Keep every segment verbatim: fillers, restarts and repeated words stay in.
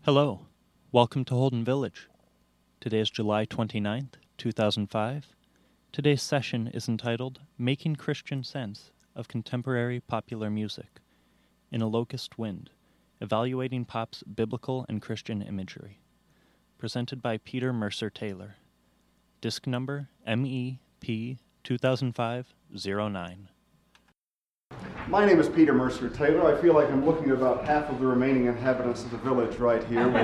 Hello, welcome to Holden Village. Today is July twenty-ninth, two thousand five. Today's session is entitled Making Christian Sense of Contemporary Popular Music in a Locust Wind, Evaluating Pop's Biblical and Christian Imagery. Presented by Peter Mercer Taylor. Disc number M E P two thousand five oh nine. My name is Peter Mercer Taylor. I feel like I'm looking at about half of the remaining inhabitants of the village right here. We're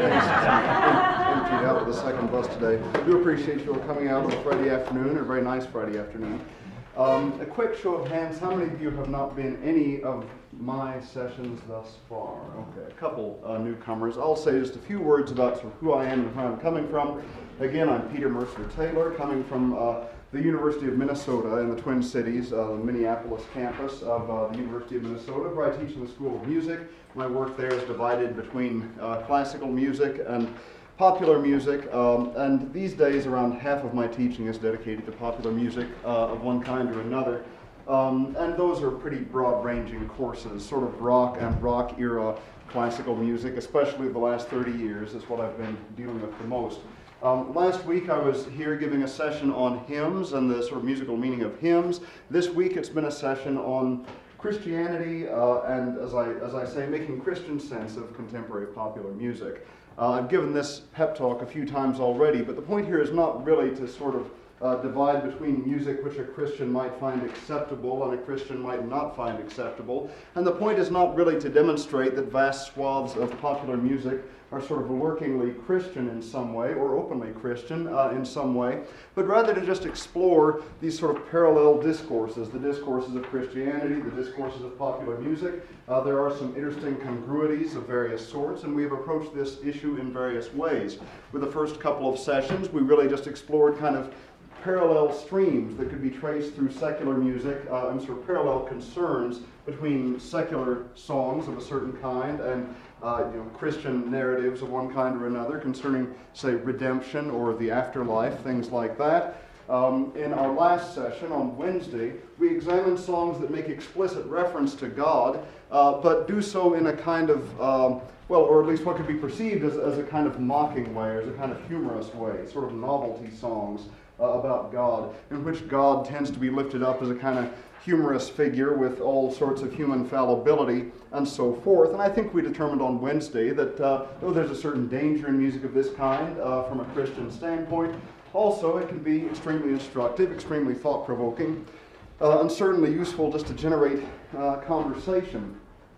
emptied out with the second bus today. I do appreciate you all coming out on a Friday afternoon, a very nice Friday afternoon. Um, a quick show of hands, how many of you have not been any of my sessions thus far? Okay, a couple uh, newcomers. I'll say just a few words about sort of who I am and where I'm coming from. Again, I'm Peter Mercer Taylor, coming from uh, the University of Minnesota in the Twin Cities, uh, the Minneapolis campus of uh, the University of Minnesota, where I teach in the School of Music. My work there is divided between uh, classical music and popular music, um, and these days around half of my teaching is dedicated to popular music uh, of one kind or another. Um, and those are pretty broad-ranging courses, sort of rock and rock-era classical music, especially the last thirty years is what I've been dealing with the most. Um, last week I was here giving a session on hymns and the sort of musical meaning of hymns. This week it's been a session on Christianity uh, and, as I, as I say, making Christian sense of contemporary popular music. Uh, I've given this pep talk a few times already, but the point here is not really to sort of uh, divide between music which a Christian might find acceptable and a Christian might not find acceptable. And the point is not really to demonstrate that vast swaths of popular music are sort of lurkingly Christian in some way, or openly Christian uh, in some way, but rather to just explore these sort of parallel discourses, the discourses of Christianity, the discourses of popular music. Uh, there are some interesting congruities of various sorts, and we have approached this issue in various ways. With the first couple of sessions, we really just explored kind of parallel streams that could be traced through secular music uh, and sort of parallel concerns between secular songs of a certain kind and uh, you know, Christian narratives of one kind or another concerning, say, redemption or the afterlife, things like that. Um, in our last session on Wednesday, we examined songs that make explicit reference to God, uh, but do so in a kind of, um, well, or at least what could be perceived as, as a kind of mocking way, or as a kind of humorous way, sort of novelty songs Uh, about God, in which God tends to be lifted up as a kind of humorous figure with all sorts of human fallibility and so forth. And I think we determined on Wednesday that uh, though there's a certain danger in music of this kind uh, from a Christian standpoint, also it can be extremely instructive, extremely thought-provoking, uh, and certainly useful just to generate uh, conversation.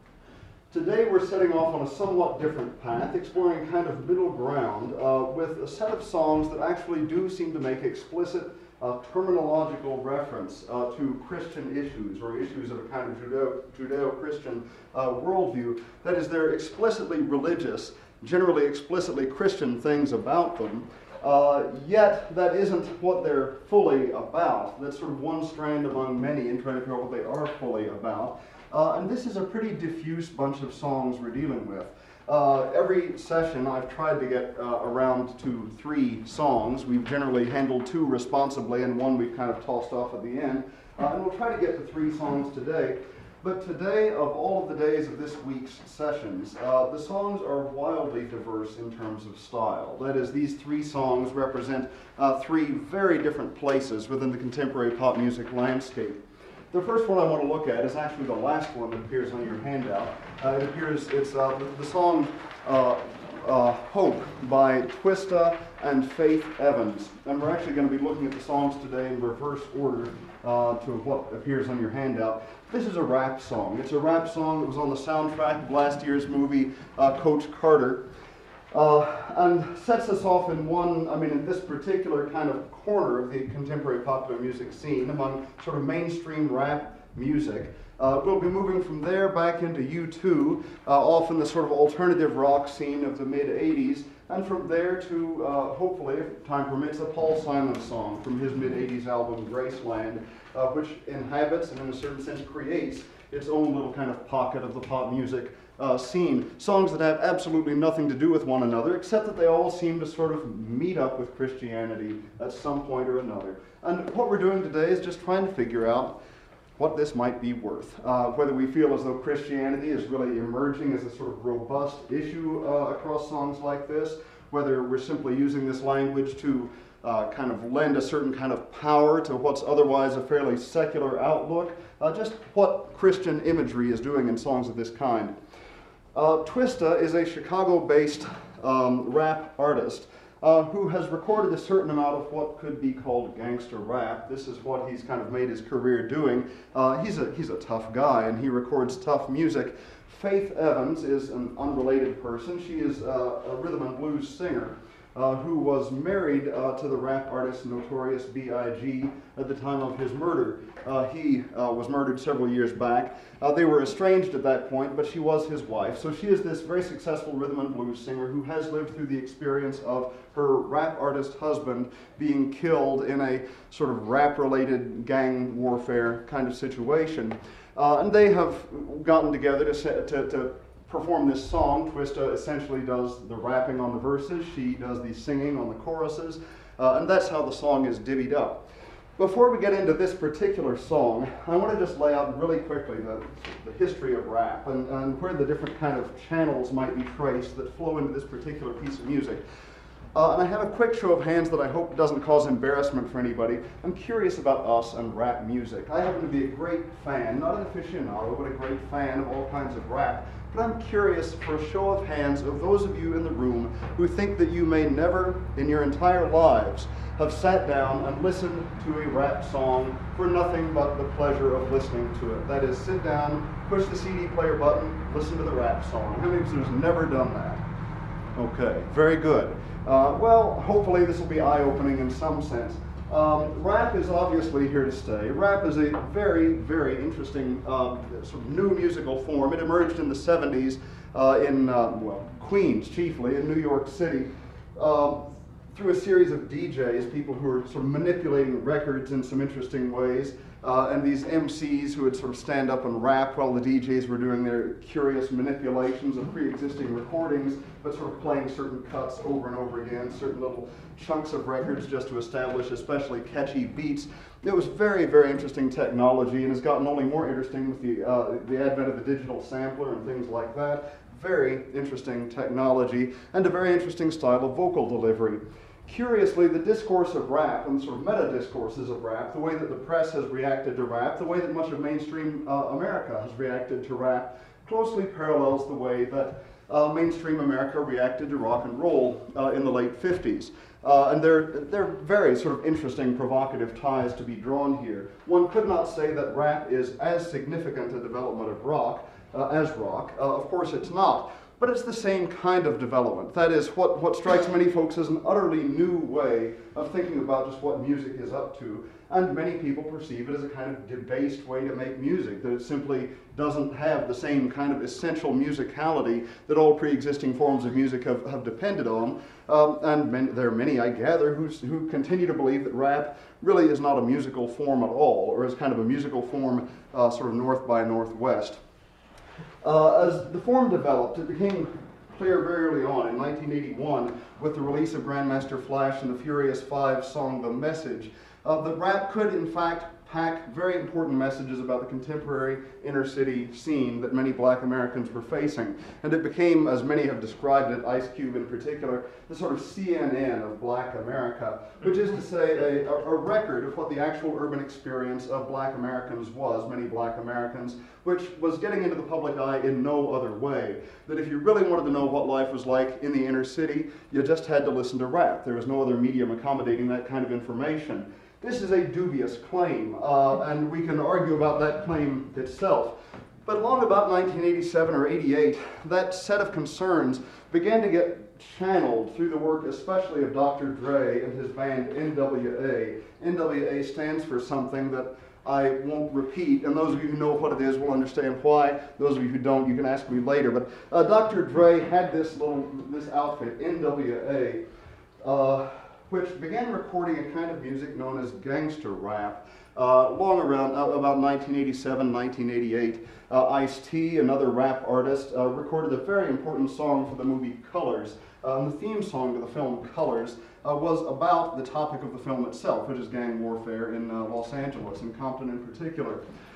Today we're setting off on a somewhat different path, exploring kind of middle ground uh, with a set of songs that actually do seem to make explicit uh, terminological reference uh, to Christian issues or issues of a kind of Judeo- Judeo-Christian uh, worldview. That is, they're explicitly religious, generally explicitly Christian things about them, uh, yet that isn't what they're fully about. That's sort of one strand among many in trying to figure out what they are fully about. Uh, and this is a pretty diffuse bunch of songs we're dealing with. Uh, every session I've tried to get uh, around to three songs. We've generally handled two responsibly and one we've kind of tossed off at the end. Uh, and we'll try to get to three songs today. But today, of all of the days of this week's sessions, uh, the songs are wildly diverse in terms of style. That is, these three songs represent uh, three very different places within the contemporary pop music landscape. The first one I want to look at is actually the last one that appears on your handout. Uh, it appears, it's uh, the, the song uh, uh, Hope by Twista and Faith Evans. And we're actually going to be looking at the songs today in reverse order uh, to what appears on your handout. This is a rap song. It's a rap song that was on the soundtrack of last year's movie, uh, Coach Carter. Uh, and sets us off in one, I mean, in this particular kind of corner of the contemporary popular music scene among sort of mainstream rap music. Uh, we'll be moving from there back into U two, uh, off in the sort of alternative rock scene of the mid-eighties, and from there to, uh, hopefully, if time permits, a Paul Simon song from his mid-eighties album, Graceland, uh, which inhabits and in a certain sense creates its own little kind of pocket of the pop music Uh, scene. Songs that have absolutely nothing to do with one another, except that they all seem to sort of meet up with Christianity at some point or another. And what we're doing today is just trying to figure out what this might be worth. Uh, whether we feel as though Christianity is really emerging as a sort of robust issue uh, across songs like this, whether we're simply using this language to uh, kind of lend a certain kind of power to what's otherwise a fairly secular outlook, uh, just what Christian imagery is doing in songs of this kind. Uh, Twista is a Chicago-based um, rap artist uh, who has recorded a certain amount of what could be called gangster rap. This is what he's kind of made his career doing. Uh, he's a he's a tough guy, and he records tough music. Faith Evans is an unrelated person. She is uh, a rhythm and blues singer uh, who was married uh, to the rap artist Notorious B I G at the time of his murder. Uh, he uh, was murdered several years back. Uh, they were estranged at that point, but she was his wife. So she is this very successful rhythm and blues singer who has lived through the experience of her rap artist husband being killed in a sort of rap-related gang warfare kind of situation. Uh, and they have gotten together to, to, to perform this song. Twista essentially does the rapping on the verses. She does the singing on the choruses. Uh, and that's how the song is divvied up. Before we get into this particular song, I want to just lay out really quickly the, the history of rap and, and where the different kind of channels might be traced that flow into this particular piece of music. Uh, and I have a quick show of hands that I hope doesn't cause embarrassment for anybody. I'm curious about us and rap music. I happen to be a great fan, not an aficionado, but a great fan of all kinds of rap. But I'm curious for a show of hands of those of you in the room who think that you may never in your entire lives have sat down and listened to a rap song for nothing but the pleasure of listening to it. That is, sit down, push the C D player button, listen to the rap song. How many of you have never done that? Okay, very good. Uh, well, hopefully this will be eye-opening in some sense. Um, rap is obviously here to stay. Rap is a very, very interesting uh, sort of new musical form. It emerged in the seventies uh, in, uh, well, Queens chiefly, in New York City, uh, through a series of D Js, people who were sort of manipulating records in some interesting ways, uh, and these M Cs who would sort of stand up and rap while the D Js were doing their curious manipulations of pre-existing recordings, but sort of playing certain cuts over and over again, certain little chunks of records just to establish especially catchy beats. It was very, very interesting technology and has gotten only more interesting with the, uh, the advent of the digital sampler and things like that. Very interesting technology and a very interesting style of vocal delivery. Curiously, the discourse of rap and sort of meta-discourses of rap, the way that the press has reacted to rap, the way that much of mainstream uh, America has reacted to rap, closely parallels the way that uh, mainstream America reacted to rock and roll uh, in the late fifties. Uh, and there, there are very sort of interesting, provocative ties to be drawn here. One could not say that rap is as significant a development of rock uh, as rock. Uh, of course it's not. But it's the same kind of development. That is, what, what strikes many folks as an utterly new way of thinking about just what music is up to. And many people perceive it as a kind of debased way to make music, that it simply doesn't have the same kind of essential musicality that all pre-existing forms of music have, have depended on. Um, and many, there are many, I gather, who, who continue to believe that rap really is not a musical form at all, or is kind of a musical form uh, sort of north by northwest. Uh, as the form developed, it became clear very early on in nineteen eighty-one with the release of Grandmaster Flash and the Furious Five song The Message, uh, that rap could in fact pack very important messages about the contemporary inner city scene that many black Americans were facing. And it became, as many have described it, Ice Cube in particular, the sort of C N N of black America, which is to say a, a record of what the actual urban experience of black Americans was, many black Americans, which was getting into the public eye in no other way. That if you really wanted to know what life was like in the inner city, you just had to listen to rap. There was no other medium accommodating that kind of information. This is a dubious claim, uh, and we can argue about that claim itself. But long about nineteen eighty-seven or eighty-eight, that set of concerns began to get channeled through the work especially of Doctor Dre and his band N W A. N W A stands for something that I won't repeat, and those of you who know what it is will understand why. Those of you who don't, you can ask me later. But uh, Doctor Dre had this little this outfit, N W A, uh, which began recording a kind of music known as gangster rap, uh, long around uh, about nineteen eighty-seven, nineteen eighty-eight. Uh, Ice-T, another rap artist, uh, recorded a very important song for the movie Colors. Uh, and the theme song to the film Colors uh, was about the topic of the film itself, which is gang warfare in uh, Los Angeles, in Compton in particular.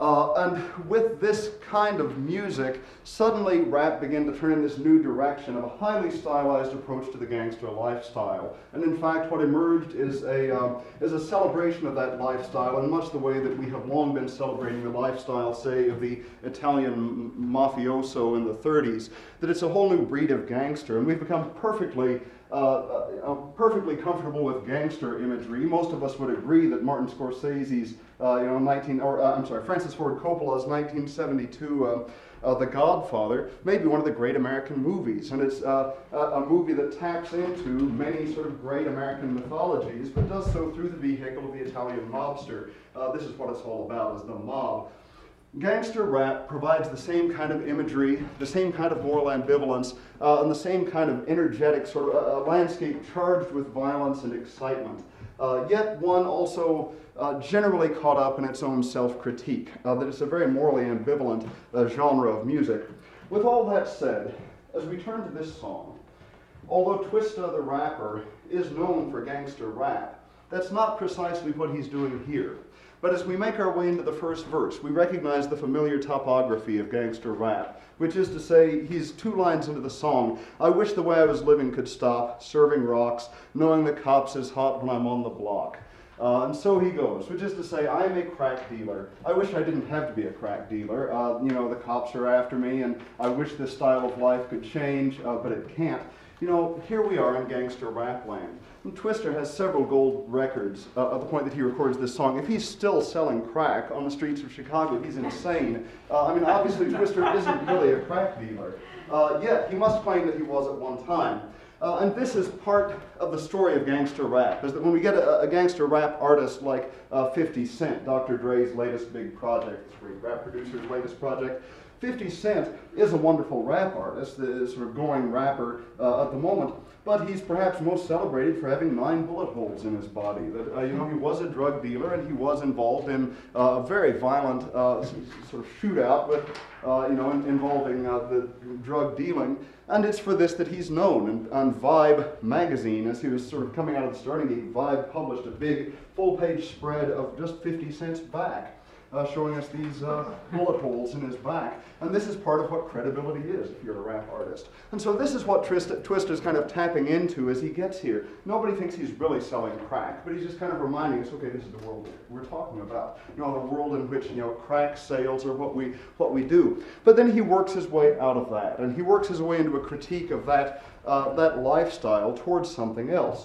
Uh, and with this kind of music, suddenly rap began to turn in this new direction of a highly stylized approach to the gangster lifestyle. And in fact, what emerged is a, um, is a celebration of that lifestyle in much the way that we have long been celebrating the lifestyle, say, of the Italian mafioso in the thirties, that it's a whole new breed of gangster, and we've become perfectly Uh, uh, perfectly comfortable with gangster imagery. Most of us would agree that Martin Scorsese's, uh, you know, nineteen or uh, I'm sorry, Francis Ford Coppola's nineteen seventy-two uh, uh, The Godfather may be one of the great American movies, and it's uh, a, a movie that taps into many sort of great American mythologies, but does so through the vehicle of the Italian mobster. Uh, this is what it's all about: is the mob. Gangster rap provides the same kind of imagery, the same kind of moral ambivalence, uh, and the same kind of energetic sort of uh, landscape charged with violence and excitement. Uh, yet one also uh, generally caught up in its own self-critique, uh, that it's a very morally ambivalent uh, genre of music. With all that said, as we turn to this song, although Twista the rapper is known for gangster rap, that's not precisely what he's doing here. But as we make our way into the first verse, we recognize the familiar topography of gangster rap, which is to say, he's two lines into the song: I wish the way I was living could stop, serving rocks, knowing the cops is hot when I'm on the block. Uh, and so he goes, which is to say, I'm a crack dealer. I wish I didn't have to be a crack dealer. Uh, you know, the cops are after me, and I wish this style of life could change, uh, but it can't. You know, here we are in gangster rap land. And Twista has several gold records uh, at the point that he records this song. If he's still selling crack on the streets of Chicago, he's insane. Uh, I mean, obviously Twista isn't really a crack dealer. Uh, yet, he must claim that he was at one time. Uh, and this is part of the story of gangster rap, is that when we get a, a gangster rap artist like uh, fifty Cent, Doctor Dre's latest big project, this rap producer's latest project, fifty Cent is a wonderful rap artist, the sort of going rapper uh, at the moment, but he's perhaps most celebrated for having nine bullet holes in his body. That uh, you know, he was a drug dealer, and he was involved in uh, a very violent uh, sort of shootout with, uh, you know, in, involving uh, the drug dealing. And it's for this that he's known. And on Vibe magazine, as he was sort of coming out of the starting gate, Vibe published a big full-page spread of just fifty Cent's back, Uh, showing us these uh, bullet holes in his back. And this is part of what credibility is if you're a rap artist. And so this is what Twista, Twista's kind of tapping into as he gets here. Nobody thinks he's really selling crack, but he's just kind of reminding us, okay, this is the world we're talking about. You know, the world in which, you know, crack sales are what we, what we do. But then he works his way out of that, and he works his way into a critique of that, uh, that lifestyle towards something else.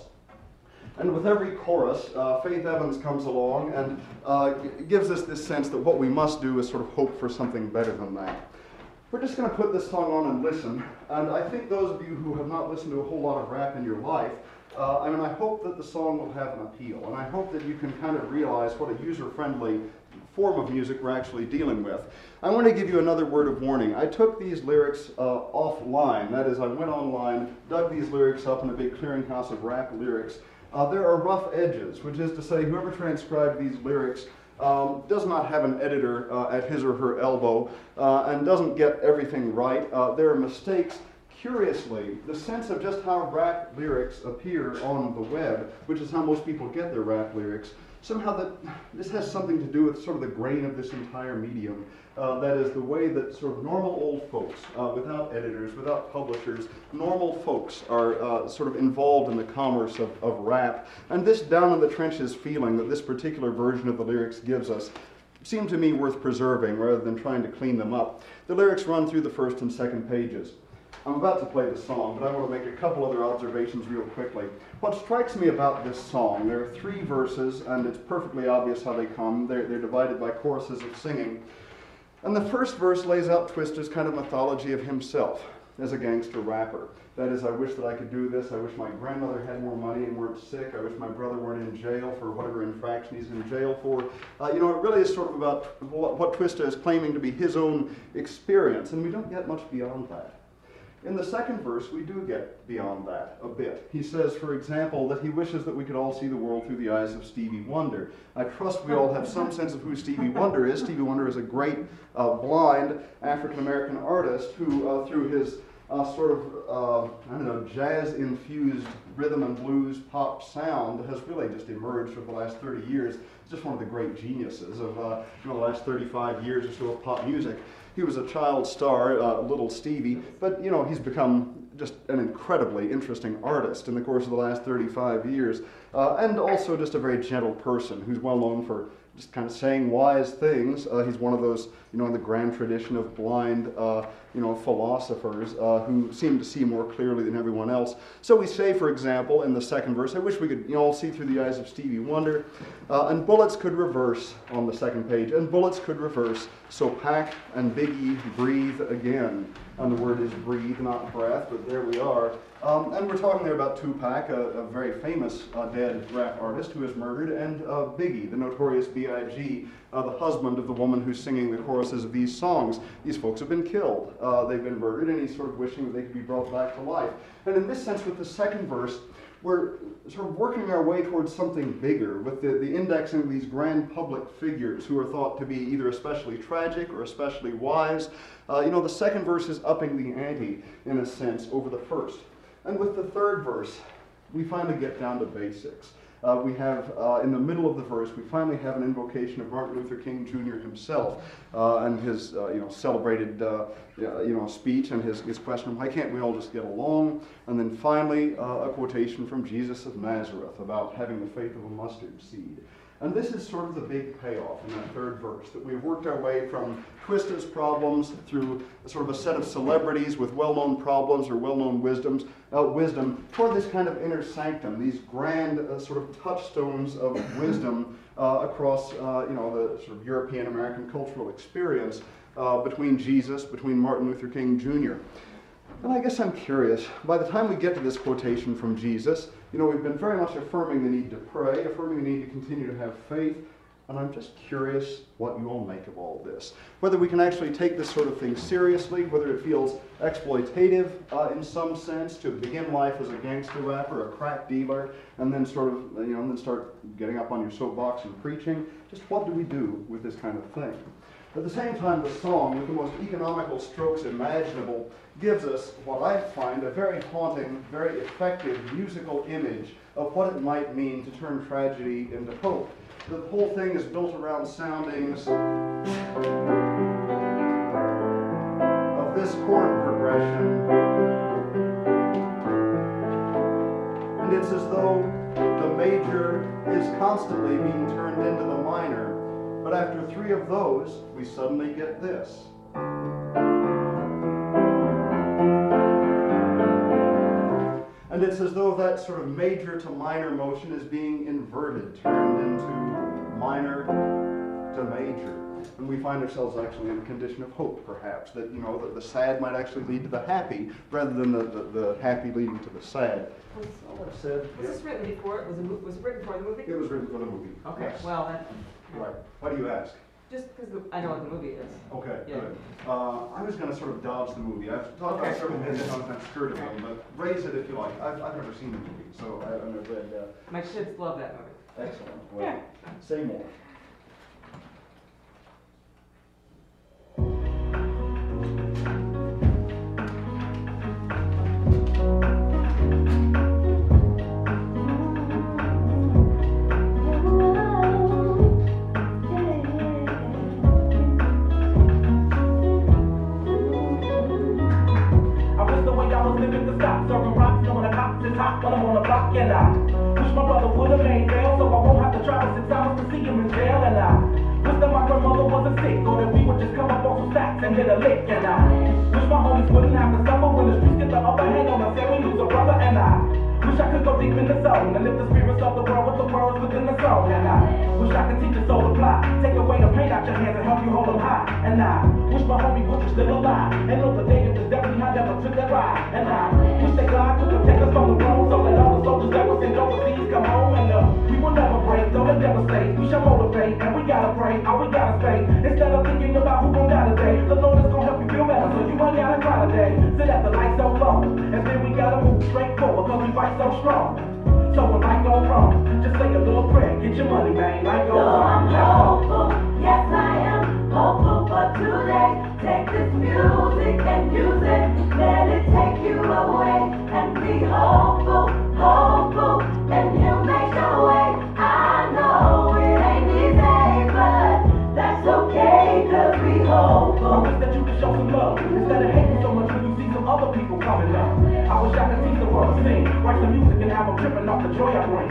And with every chorus, uh, Faith Evans comes along and uh, gives us this sense that what we must do is sort of hope for something better than that. We're just going to put this song on and listen, and I think those of you who have not listened to a whole lot of rap in your life, uh, I mean, I hope that the song will have an appeal, and I hope that you can kind of realize what a user-friendly form of music we're actually dealing with. I want to give you another word of warning. I took these lyrics uh, offline. That is, I went online, dug these lyrics up in a big clearinghouse of rap lyrics. Uh, there are rough edges, which is to say whoever transcribed these lyrics um, does not have an editor uh, at his or her elbow uh, and doesn't get everything right. Uh, there are mistakes. Curiously, the sense of just how rap lyrics appear on the web, which is how most people get their rap lyrics, somehow that this has something to do with sort of the grain of this entire medium. Uh, that is the way that sort of normal old folks, uh, without editors, without publishers, normal folks are uh, sort of involved in the commerce of, of rap. And this down in the trenches feeling that this particular version of the lyrics gives us seemed to me worth preserving rather than trying to clean them up. The lyrics run through the first and second pages. I'm about to play the song, but I want to make a couple other observations real quickly. What strikes me about this song, there are three verses, and it's perfectly obvious how they come. They're, they're divided by choruses of singing. And the first verse lays out Twista's kind of mythology of himself as a gangster rapper. That is, I wish that I could do this. I wish my grandmother had more money and weren't sick. I wish my brother weren't in jail for whatever infraction he's in jail for. Uh, you know, it really is sort of about what, what Twista is claiming to be his own experience, and we don't get much beyond that. In the second verse, we do get beyond that a bit. He says, for example, that he wishes that we could all see the world through the eyes of Stevie Wonder. I trust we all have some sense of who Stevie Wonder is. Stevie Wonder is a great uh, blind African-American artist who, uh, through his uh, sort of, uh, I don't know, jazz-infused rhythm and blues pop sound has really just emerged over the last thirty years. It's just one of the great geniuses of uh, you know, the last thirty-five years or so of pop music. He was a child star, uh, little Stevie, but you know, he's become just an incredibly interesting artist in the course of the last thirty-five years, uh, and also just a very gentle person who's well known for just kind of saying wise things. Uh, he's one of those, you know, in the grand tradition of blind, uh, you know, philosophers uh, who seem to see more clearly than everyone else. So we say, for example, in the second verse, I wish we could, you know, all see through the eyes of Stevie Wonder, uh, and bullets could reverse on the second page, and bullets could reverse, so Pac and Biggie breathe again. And the word is breathe, not breath, but there we are. Um, and we're talking there about Tupac, a, a very famous uh, dead rap artist who is murdered, and uh, Biggie, the notorious B I G, uh, the husband of the woman who's singing the choruses of these songs. These folks have been killed. Uh, they've been murdered, and he's sort of wishing that they could be brought back to life. And in this sense, with the second verse, we're sort of working our way towards something bigger with the, the indexing of these grand public figures who are thought to be either especially tragic or especially wise. Uh, you know, the second verse is upping the ante, in a sense, over the first. And with the third verse, we finally get down to basics. Uh, we have, uh, in the middle of the verse, we finally have an invocation of Martin Luther King Junior himself uh, and his, uh, you know, celebrated, uh, you know, speech and his, his question, why can't we all just get along? And then finally, uh, a quotation from Jesus of Nazareth about having the faith of a mustard seed. And this is sort of the big payoff in that third verse, that we've worked our way from Twista's problems through sort of a set of celebrities with well-known problems or well-known wisdoms, uh, wisdom toward this kind of inner sanctum, these grand uh, sort of touchstones of wisdom uh, across uh, you know, the sort of European-American cultural experience uh, between Jesus, between Martin Luther King Junior And I guess I'm curious, by the time we get to this quotation from Jesus, you know, we've been very much affirming the need to pray, affirming the need to continue to have faith, and I'm just curious what you all make of all this. Whether we can actually take this sort of thing seriously, whether it feels exploitative uh, in some sense to begin life as a gangster rapper, a crack dealer, and then sort of, you know, and then start getting up on your soapbox and preaching. Just what do we do with this kind of thing? At the same time, the song, with the most economical strokes imaginable, gives us what I find a very haunting, very effective musical image of what it might mean to turn tragedy into hope. The whole thing is built around soundings of this chord progression, and it's as though the major is constantly being turned into the minor. But after three of those, we suddenly get this. And it's as though that sort of major to minor motion is being inverted, turned into minor to major. And we find ourselves actually in a condition of hope, perhaps, that, you know, that the sad might actually lead to the happy, rather than the, the, the happy leading to the sad. That's all I've said. Was this written before? Was it, was it written for the movie? It was written for the movie. Okay, yes. well then. Right. Why do you ask? Just because I know what the movie is. Okay, Yeah. good. Uh, I was going to sort of dodge the movie. I've talked Okay. about several minutes on that skirt of them, but raise it if you like. I've, I've never seen the movie, so I, I've never read. Uh, My kids love that movie. excellent. Well, Yeah. say more. But I'm on the block and I wish my brother would have made bail, so I won't have to travel six hours to see him in jail. And I wish that my grandmother wasn't sick, or that we would just come up on some stacks and hit a lick. And I wish my homies wouldn't have to suffer when the streets get the upper hand on us and we lose a brother. And I wish I could go deep in the zone and lift the spirits of the world with the words within the zone. And I wish I could teach a soul to fly, take away the pain out your hands and help you hold them high. And I wish my homie was still alive and know the day of this deputy I never took that ride. And I wish that God could protect us from the road, so that all the soldiers that was sent overseas come home. And uh, we will never break, don't let devastate. We shall motivate, and we gotta pray, all we gotta say. Instead of thinking about who gon' die today, the Lord is gon' help you feel better, so you ain't gotta cry today. Sit at the light so long, and then we gotta move straight forward, cause we fight so strong. So when life goes wrong, just say a little prayer, get your money, man, life goes So on. I'm hopeful, yes I am hopeful for today. Take this music and use it, let it take I'm tripping off the joy I bring.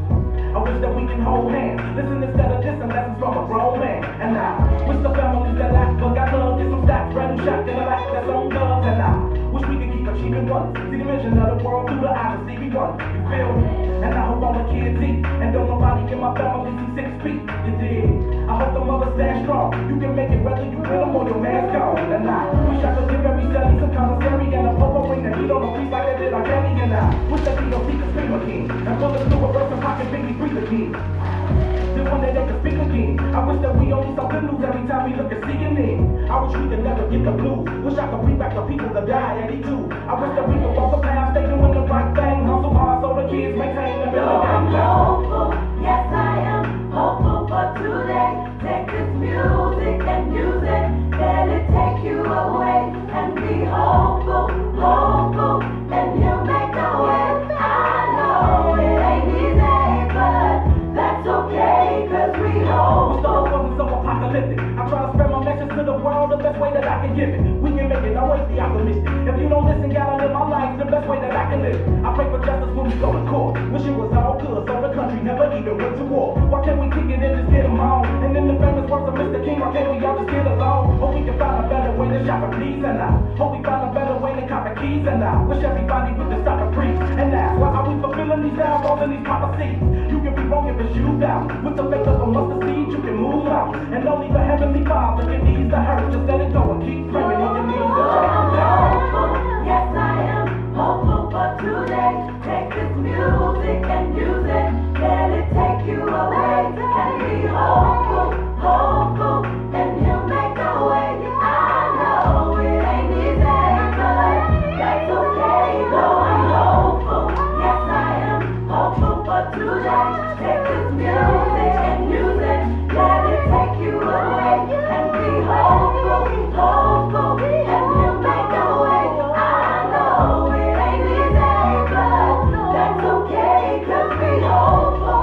I wish that we can hold hands, listen instead of dissing lessons from a grown man. And I wish the families that lack, but got love, get some stats, brand new shot, get a lack that's on guns. And I wish we could keep achieving once, see the vision of the world through the eyes of Stevie Wonder. You feel me? And I hope all the kids eat, and don't nobody in my family see six feet. You dig? I hope the mothers stand strong. You can make it whether you with them or your man's gone. And I wish I could give every study some commissary and a popo ring that heat on the piece like I did on Kenny. And I wish that D O C could scream again and pull us through a verse and pocket Biggie breathe again. Then one day they could speak again. I wish that we only saw good news every time we look at C N N. I wish we could never get the blues. Wish I could bring back the people that died at eighty-two. I wish that we could walk the path, stay doing the right thing, hustle hard so the kids maintain the middle So I'm game. hopeful, yes I am hopeful for today. Take this music and use it, let it take you away. And be hopeful, hopeful, and you'll make the way. I know it ain't easy, but that's okay, cause we Wish the hopeful. world wasn't so apocalyptic. I try to spread my message to the world the best way that I can give it. We can make it, always be optimistic. If you don't listen, gotta live my life the best way that I can live it. I pray for justice when we go to court. Wish it was all good, so the country never even went to war. Why can't we kick it and just get them on? And then the famous words of Mister King, why can't we all just get along? Hope we can find a better way to shop for peace, and I hope we find a better way to cop the keys, and I wish everybody would just stop and preach. And ask, why are we fulfilling these down, rolling these prophecies? You can be wrong if it's you down. With the faith of a mustard seed, you can move out. And only the heavenly Father can ease the hurt. Just let it go and keep praying on your knees and take it down. Hopeful, yes I am hopeful for today. Take this music and use it, let it take you away. And be hopeful, hopeful, and he'll make a way. I know it ain't easy, but that's okay. Though I'm hopeful, yes I am hopeful for today. Take this music and use it, let it take you away. And be hopeful, hopeful, and he'll make a way. I know it ain't easy, but that's okay, cause we hopeful.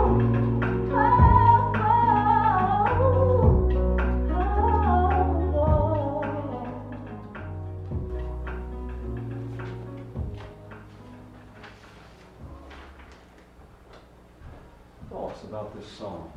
Thoughts about this song?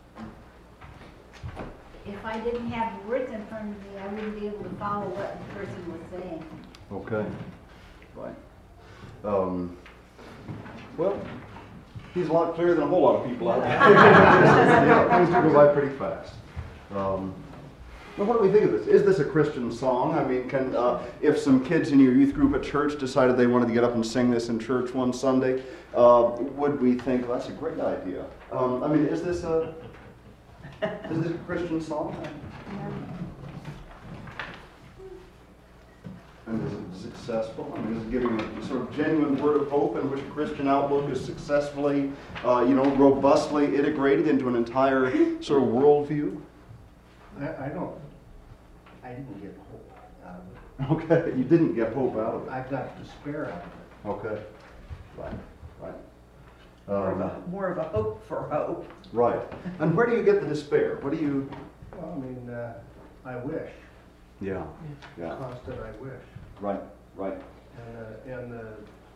If I didn't have the words in front of me, I wouldn't be able to follow what the person was saying. Okay. Right. Um, well, he's a lot clearer than a whole lot of people out there. Yeah, things do go by pretty fast. Um, well, what do we think of this? Is this a Christian song? I mean, can uh, if some kids in your youth group at church decided they wanted to get up and sing this in church one Sunday, uh, would we think, well, that's a great idea? Um, I mean, is this a is this a Christian song? And is it successful? I mean, is it giving a sort of genuine word of hope in which a Christian outlook is successfully, uh, you know, robustly integrated into an entire sort of worldview? I, I don't, I didn't get hope out of it. Okay, you didn't get hope out of it. I got despair out of it. Okay, right, right. More of Um, a, more of a hope for hope. right. And where do you get the despair? What do you? Well, I mean, uh, I wish, Yeah, yeah. constant I wish. Right, right. And, uh, and the,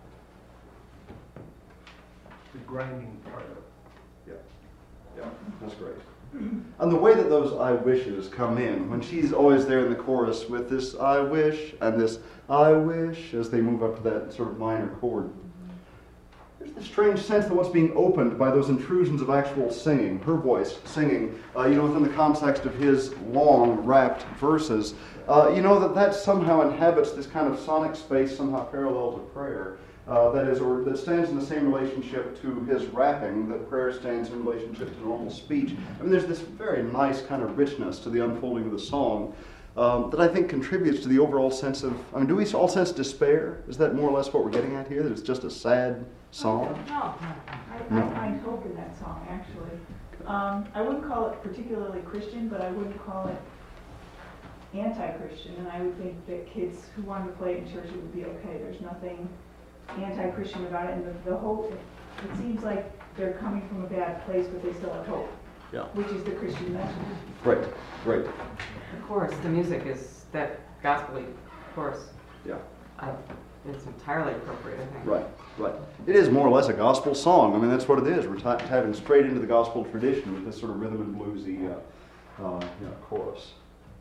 the grinding part of it. Yeah, yeah. That's great. And the way that those I wishes come in, when she's always there in the chorus with this I wish and this I wish as they move up to that sort of minor chord. There's this strange sense that what's being opened by those intrusions of actual singing, her voice singing, uh, you know, within the context of his long, rapt verses, uh, you know, that that somehow inhabits this kind of sonic space somehow parallel to prayer. Uh, that is, or that stands in the same relationship to his rapping that prayer stands in relationship to normal speech. I mean, there's this very nice kind of richness to the unfolding of the song um, that I think contributes to the overall sense of, I mean, do we all sense despair? Is that more or less what we're getting at here, that it's just a sad song? No, I, No. I find hope in that song, actually. Um, I wouldn't call it particularly Christian, but I wouldn't call it anti-Christian, and I would think that kids who wanted to play it in church, it would be okay. There's nothing anti-Christian about it, and the, the hope, it seems like they're coming from a bad place, but they still have hope, Yeah. which is the Christian message. Great, great. The chorus, the music is that gospel-y chorus. Yeah. I it's entirely appropriate, I think. Right, right. It is more or less a gospel song. I mean, that's what it is. We're t- tapping straight into the gospel tradition with this sort of rhythm and bluesy uh, uh, you know, chorus.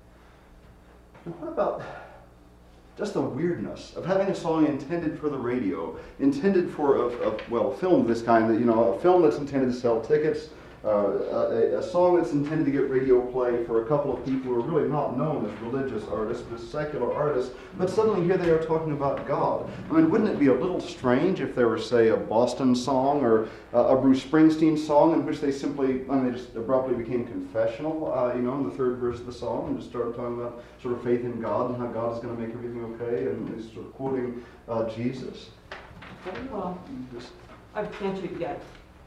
And what about just the weirdness of having a song intended for the radio, intended for a, a well, a film of this kind, that you know, a film that's intended to sell tickets, uh, a, a song that's intended to get radio play for a couple of people who are really not known as religious artists, but as secular artists, but suddenly here they are talking about God. I mean, wouldn't it be a little strange if there were, say, a Boston song or uh, a Bruce Springsteen song in which they simply, I mean, they just abruptly became confessional, uh, you know, in the third verse of the song, and just started talking about sort of faith in God and how God is going to make everything okay, and he's sort of quoting uh, Jesus. Well, Just, I can't you get,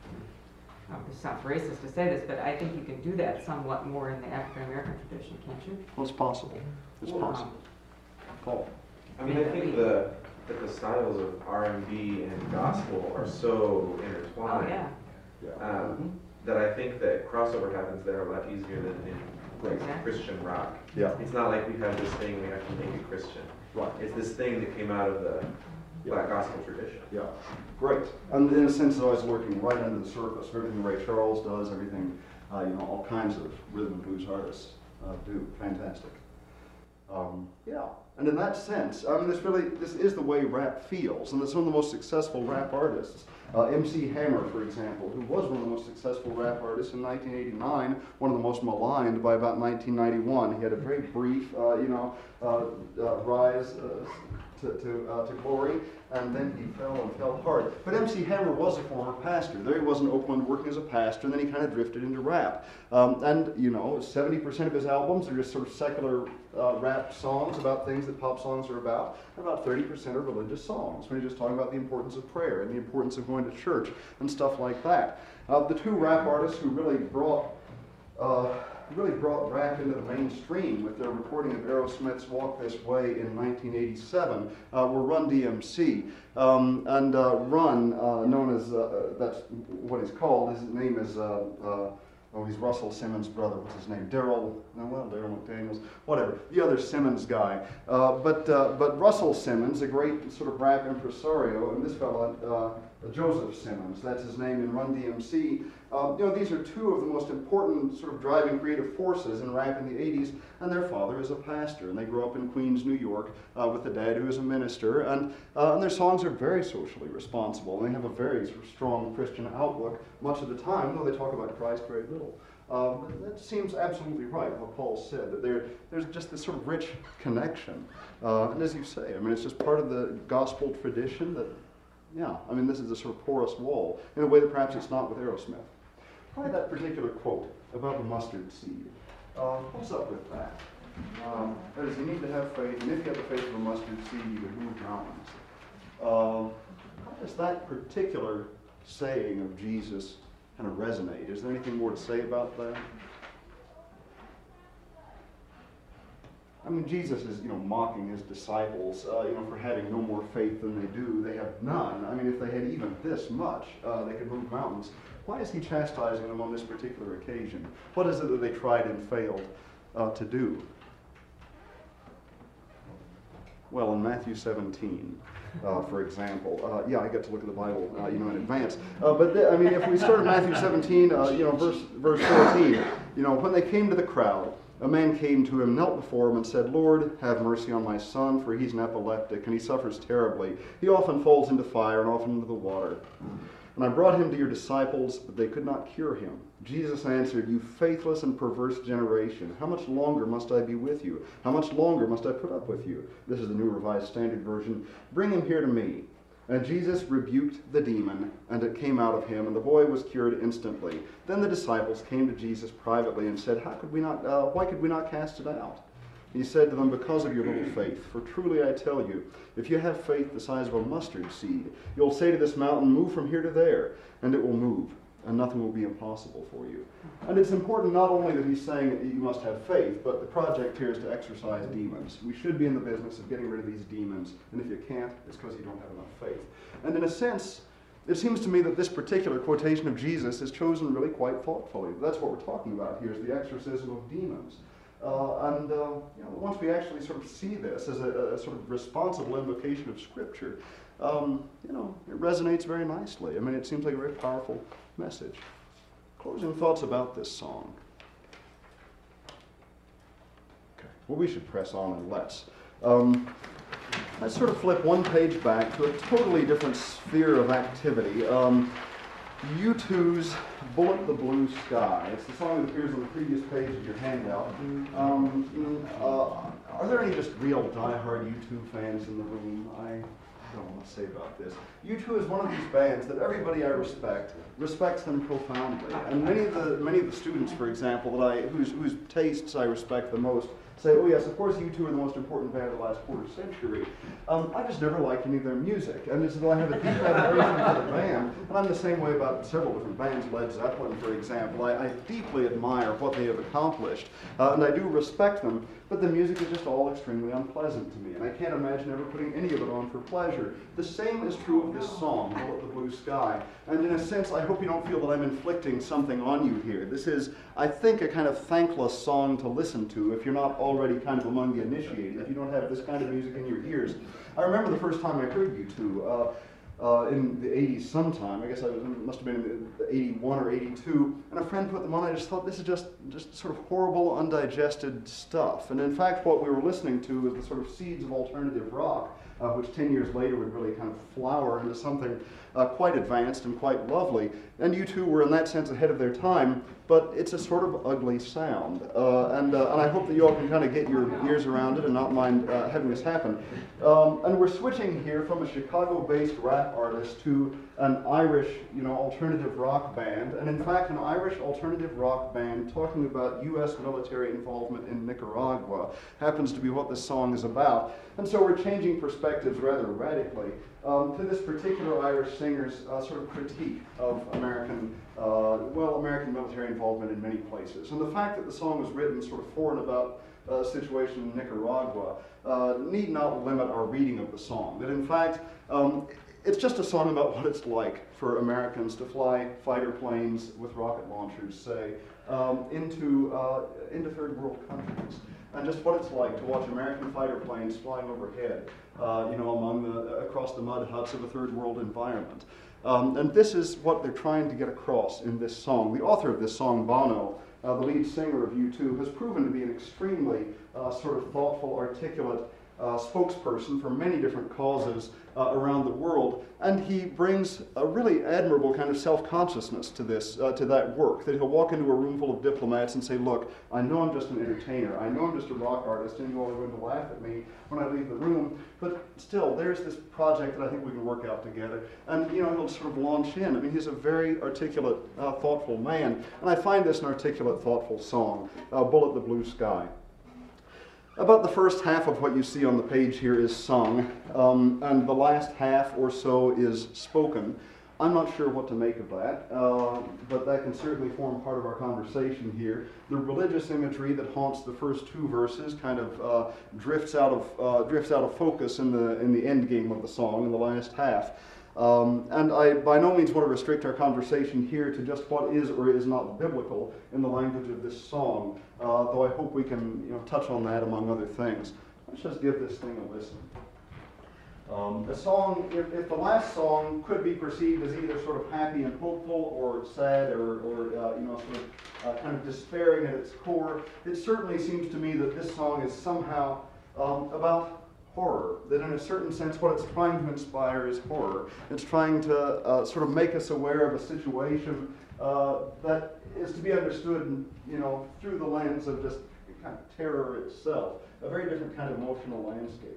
oh, this sounds racist to say this, but I think you can do that somewhat more in the African American tradition, can't you? well, it's possible. It's Um, possible. Paul. I mean, I think the that the styles of R and B and gospel are so Oh, intertwined yeah. Yeah. um, that I think that crossover happens there a lot easier than in like Exactly. Christian rock. Yeah. It's not like we have this thing we have to make it Christian. Right. It's this thing that came out of the Yeah. black gospel tradition. Yeah, great. And in a sense, it's always working right under the surface. Everything Ray Charles does, everything, uh, you know, all kinds of rhythm and blues artists uh, do. Fantastic. Um, yeah, and in that sense, I mean, this really, this is the way rap feels, and it's one of the most successful rap artists. Uh, M C Hammer, for example, who was one of the most successful rap artists in nineteen eighty-nine, one of the most maligned by about nineteen ninety-one. He had a very brief, uh, you know, uh, uh, rise uh, to to, uh, to glory, and then he fell and fell hard. But M C Hammer was a former pastor. There he was in Oakland working as a pastor, and then he kind of drifted into rap. Um, and, you know, seventy percent of his albums are just sort of secular uh, rap songs about things that pop songs are about, and about thirty percent are religious songs, when he's just talking about the importance of prayer and the importance of going to church and stuff like that. Uh, the two rap artists who really brought uh, really brought rap into the mainstream with their recording of Aerosmith's Walk This Way in nineteen eighty-seven uh, were Run D M C. Um, and uh, Run, uh, known as, uh, that's what he's called, his name is, uh, uh, oh, he's Russell Simmons' brother, what's his name? Daryl, no, well, Daryl McDaniels, whatever, the other Simmons guy. Uh, but, uh, but Russell Simmons, a great sort of rap impresario, and this fellow, uh, Joseph Simmons, that's his name in Run D M C. Um, you know, these are two of the most important sort of driving creative forces in rap in the eighties, and their father is a pastor, and they grew up in Queens, New York, uh, with a dad who is a minister, and, uh, and their songs are very socially responsible, and they have a very sort of strong Christian outlook much of the time, though they talk about Christ very little. Um, that seems absolutely right, what Paul said, that there, there's just this sort of rich connection. Uh, and as you say, I mean, it's just part of the gospel tradition that, yeah, I mean, this is a sort of porous wall, in a way that perhaps it's not with Aerosmith. Why that particular quote about the mustard seed? Uh, what's up with that? Um, that is, you need to have faith, and if you have the faith of a mustard seed, you can move mountains. Um, how does that particular saying of Jesus kind of resonate? Is there anything more to say about that? I mean, Jesus is, you know, mocking his disciples, uh, you know, for having no more faith than they do. They have none. I mean, if they had even this much, uh, they could move mountains. Why is he chastising them on this particular occasion? What is it that they tried and failed uh, to do? Well, in Matthew seventeen, uh, for example, uh, yeah, I get to look at the Bible, uh, you know, in advance. Uh, but th- I mean, if we start at Matthew seventeen, uh, you know, verse verse fourteen, you know, when they came to the crowd, a man came to him, knelt before him, and said, "Lord, have mercy on my son, for he's an epileptic, and he suffers terribly. He often falls into fire and often into the water. And I brought him to your disciples, but they could not cure him." Jesus answered, "You faithless and perverse generation, how much longer must I be with you? How much longer must I put up with you?" This is the New Revised Standard Version. "Bring him here to me." And Jesus rebuked the demon, and it came out of him, and the boy was cured instantly. Then the disciples came to Jesus privately and said, "How could we not? Uh, why could we not cast it out?" He said to them, "Because of your little faith. For truly I tell you, if you have faith the size of a mustard seed, you'll say to this mountain, 'Move from here to there,' and it will move, and nothing will be impossible for you." And it's important not only that he's saying that you must have faith, but the project here is to exorcise demons. We should be in the business of getting rid of these demons, and if you can't, it's because you don't have enough faith. And in a sense, it seems to me that this particular quotation of Jesus is chosen really quite thoughtfully. That's what we're talking about here, is the exorcism of demons. Uh, and uh, you know, once we actually sort of see this as a, a sort of responsible invocation of Scripture, um, you know, it resonates very nicely. I mean, it seems like a very powerful message. Closing thoughts about this song. Okay. Well, we should press on and let's. Um, let's sort of flip one page back to a totally different sphere of activity. Um, U two's Bullet the Blue Sky. It's the song that appears on the previous page of your handout. Um, uh, are there any just real diehard U two fans in the room? I don't know what to say about this. U two is one of these bands that everybody I respect respects them profoundly. And many of the many of the students, for example, that I whose whose tastes I respect the most, say, oh yes, of course U two are the most important band of the last quarter century. Um, I just never liked any of their music. And it's as though I have a deep admiration for the band. And I'm the same way about several different bands, Led Zeppelin, for example. I, I deeply admire what they have accomplished. Uh, and I do respect them. But the music is just all extremely unpleasant to me. And I can't imagine ever putting any of it on for pleasure. The same is true of this song, Bullet the Blue Sky. And in a sense, I hope you don't feel that I'm inflicting something on you here. This is, I think, a kind of thankless song to listen to if you're not already kind of among the initiated, if you don't have this kind of music in your ears. I remember the first time I heard U two, uh, uh, in the eighties sometime. I guess I was, it must have been in the eighty-one or eighty-two, and a friend put them on. I just thought, this is just, just sort of horrible, undigested stuff. And in fact, what we were listening to was the sort of seeds of alternative rock, uh, which ten years later would really kind of flower into something uh, quite advanced and quite lovely. And U two were in that sense ahead of their time, but it's a sort of ugly sound. Uh, and, uh, and I hope that you all can kind of get your ears around it and not mind uh, having this happen. Um, and we're switching here from a Chicago-based rap artist to an Irish, you know, alternative rock band. And in fact, an Irish alternative rock band talking about U S military involvement in Nicaragua happens to be what this song is about. And so we're changing perspectives rather radically um, to this particular Irish singer's uh, sort of critique of American, uh, well, American military involvement in many places. And the fact that the song was written sort of for and about a situation in Nicaragua uh, need not limit our reading of the song. That in fact, um, it's just a song about what it's like for Americans to fly fighter planes with rocket launchers, say, um, into, uh, into third world countries. And just what it's like to watch American fighter planes flying overhead, uh, you know, among the, across the mud huts of a third world environment. Um, and this is what they're trying to get across in this song. The author of this song, Bono, uh, the lead singer of U two, has proven to be an extremely uh, sort of thoughtful, articulate uh, spokesperson for many different causes uh, around the world, and he brings a really admirable kind of self-consciousness to this, uh, to that work, that he'll walk into a room full of diplomats and say, look, I know I'm just an entertainer, I know I'm just a rock artist, and you all are going to laugh at me when I leave the room, but still, there's this project that I think we can work out together, and, you know, he'll sort of launch in. I mean, he's a very articulate, uh, thoughtful man, and I find this an articulate, thoughtful song, uh, Bullet the Blue Sky. About the first half of what you see on the page here is sung, um, and the last half or so is spoken. I'm not sure what to make of that, uh, but that can certainly form part of our conversation here. The religious imagery that haunts the first two verses kind of uh, drifts out of uh, drifts out of focus in the in the end game of the song in the last half. Um, and I by no means want to restrict our conversation here to just what is or is not biblical in the language of this song, uh, though I hope we can, you know, touch on that among other things. Let's just give this thing a listen. Um, the song, if, if the last song could be perceived as either sort of happy and hopeful or sad or, or uh, you know, sort of uh, kind of despairing at its core, it certainly seems to me that this song is somehow um, about horror, that in a certain sense what it's trying to inspire is horror. It's trying to uh, sort of make us aware of a situation uh, that is to be understood, you know, through the lens of just kind of terror itself, a very different kind of emotional landscape.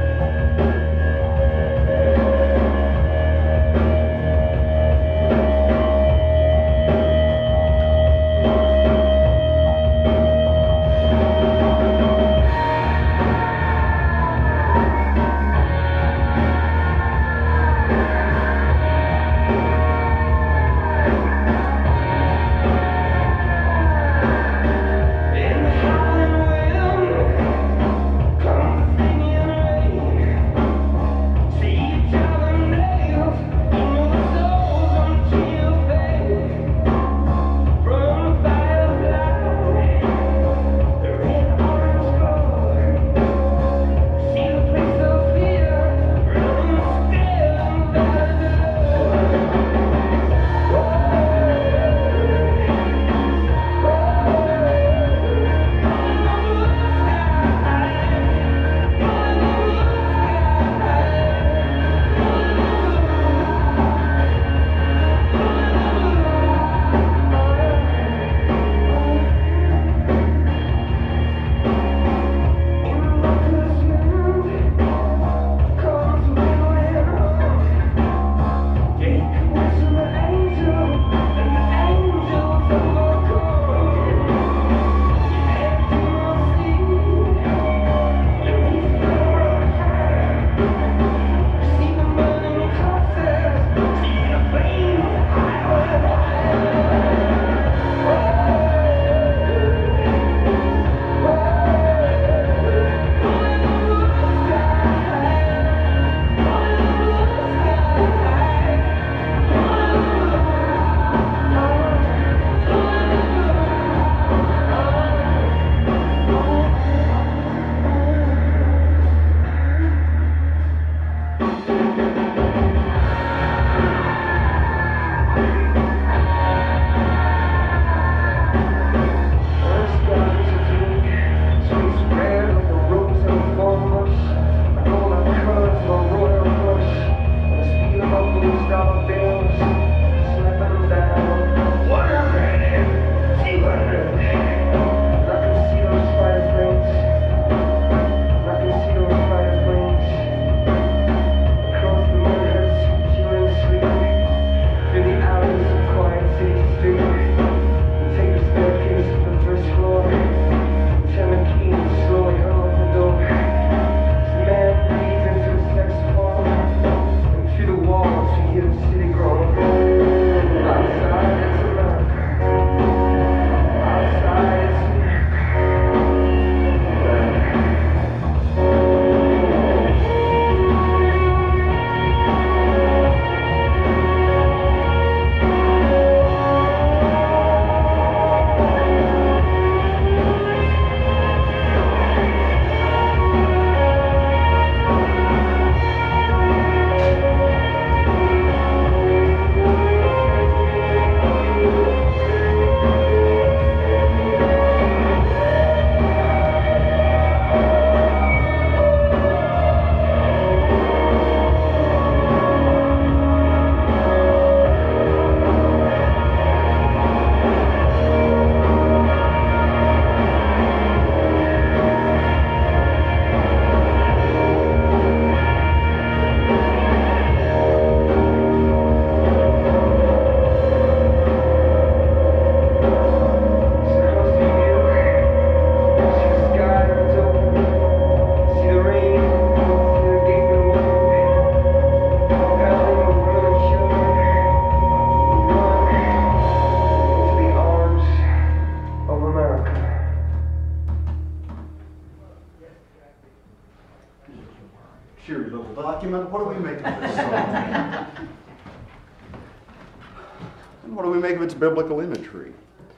Thank you. cheery little document. What do we make of this song? And what do we make of its biblical imagery?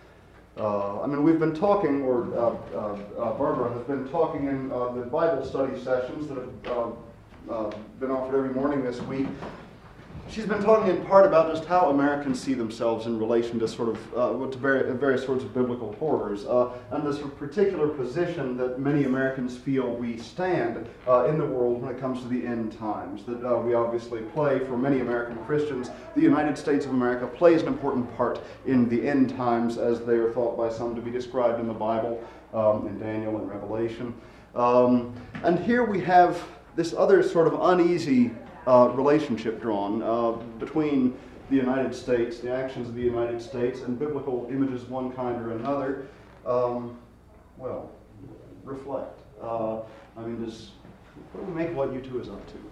Uh, I mean, we've been talking, or uh, uh, uh, Barbara has been talking in uh, the Bible study sessions that have uh, uh, been offered every morning this week. She's been talking in part about just how Americans see themselves in relation to sort of uh, to various sorts of biblical horrors, uh, and this particular position that many Americans feel we stand uh, in the world when it comes to the end times. That uh, we obviously play, for many American Christians, the United States of America plays an important part in the end times as they are thought by some to be described in the Bible, um, in Daniel and Revelation. Um, and here we have this other sort of uneasy Uh, relationship drawn uh, between the United States, the actions of the United States, and biblical images of one kind or another. Um, well, reflect. Uh, I mean, does, what do we make of what you two is up to?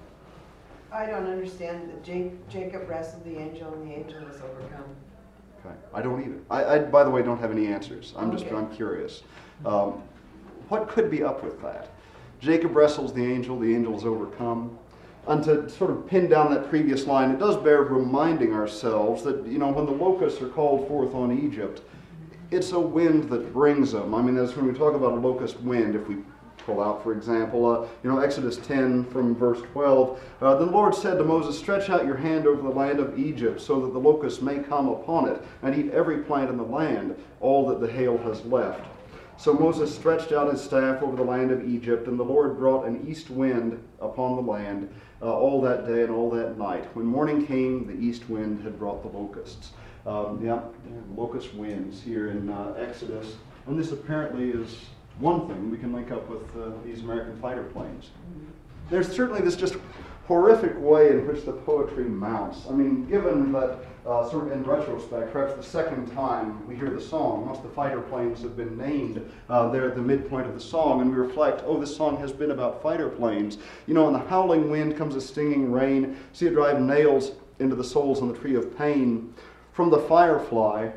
I don't understand that Jake, Jacob wrestled the angel and the angel was overcome. Okay, I don't either. I, I by the way, don't have any answers. I'm just, Okay. I'm curious. Um, what could be up with that? Jacob wrestles the angel, the angel is overcome. And to sort of pin down that previous line, it does bear reminding ourselves that, you know, when the locusts are called forth on Egypt, it's a wind that brings them. I mean, that's when we talk about a locust wind, if we pull out, for example, uh, you know, Exodus ten from verse twelve, uh, the Lord said to Moses, "Stretch out your hand over the land of Egypt, so that the locusts may come upon it, and eat every plant in the land, all that the hail has left." So Moses stretched out his staff over the land of Egypt, and the Lord brought an east wind upon the land uh, all that day and all that night. When morning came, the east wind had brought the locusts. Um, yeah, locust winds here in uh, Exodus. And this apparently is one thing we can link up with uh, these American fighter planes. There's certainly this just horrific way in which the poetry mounts. I mean, given that uh, sort of in retrospect, perhaps the second time we hear the song, once the fighter planes have been named, uh, they're at the midpoint of the song, and we reflect, oh, this song has been about fighter planes. You know, in the howling wind comes a stinging rain, see it drive nails into the souls on the tree of pain. From the firefly,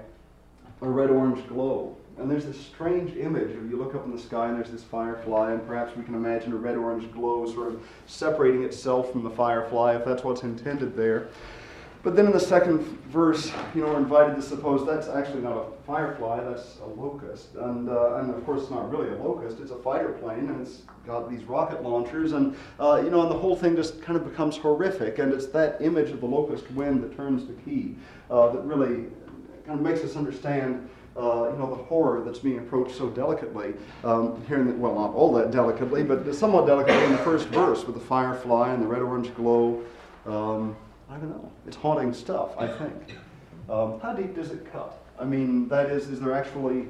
a red-orange glow. And there's this strange image of you look up in the sky and there's this firefly, and perhaps we can imagine a red-orange glow sort of separating itself from the firefly, if that's what's intended there. But then in the second verse, you know, we're invited to suppose that's actually not a firefly, that's a locust. And, uh, and of course, it's not really a locust, it's a fighter plane, and it's got these rocket launchers, and, uh, you know, and the whole thing just kind of becomes horrific, and it's that image of the locust wind that turns the key, uh, that really kind of makes us understand Uh, you know, the horror that's being approached so delicately um, here in the, well, not all that delicately, but somewhat delicately in the first verse with the firefly and the red-orange glow. Um, I don't know. It's haunting stuff, I think. Um, how deep does it cut? I mean, that is, is there actually,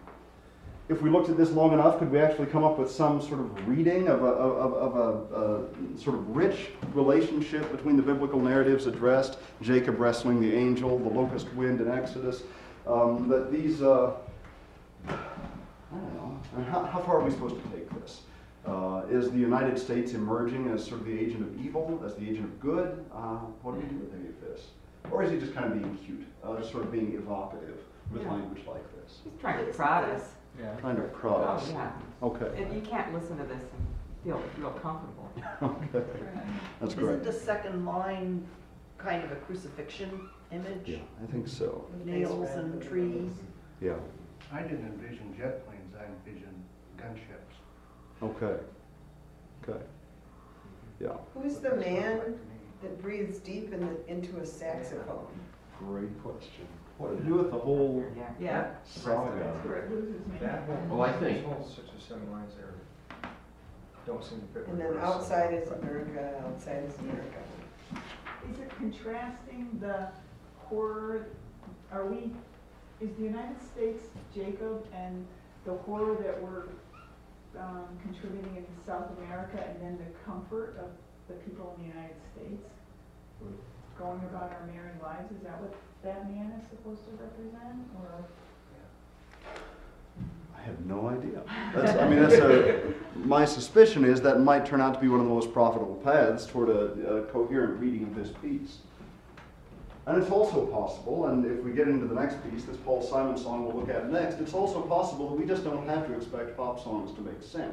if we looked at this long enough, could we actually come up with some sort of reading of a, of, of a, a sort of rich relationship between the biblical narratives addressed, Jacob wrestling the angel, the locust wind in Exodus, Um, that these, uh, I don't know, I mean, how, how far are we supposed to take this? Uh, is the United States emerging as sort of the agent of evil, as the agent of good? Uh, what do we do with any of this? Or is he just kind of being cute, uh, just sort of being evocative with Yeah. language like this? He's trying to prod us. Yeah. Trying to prod Oh, us. yeah. Okay. And you can't listen to this and feel real comfortable. Okay. That's great. Isn't the second line kind of a crucifixion image? Yeah, I think so. Nails and trees. Yeah. I didn't envision jet planes, I envisioned gunships. Okay. Okay. Yeah. Who's the man that breathes deep in the, into a saxophone? Great question. What to do with the whole Yeah. Yeah. saga? Correct, lose his name. Well, I think, Six or seven lines there don't seem to fit. And with then the rest. outside is America, outside is America. Is it contrasting the horror, are we, is the United States Jacob and the horror that we're um, contributing in South America, and then the comfort of the people in the United States going about our married lives? Is that what that man is supposed to represent, or? I have no idea. That's, I mean, that's a, my suspicion is that might turn out to be one of the most profitable paths toward a, a coherent reading of this piece. And it's also possible, and if we get into the next piece, this Paul Simon song we'll look at next, it's also possible that we just don't have to expect pop songs to make sense.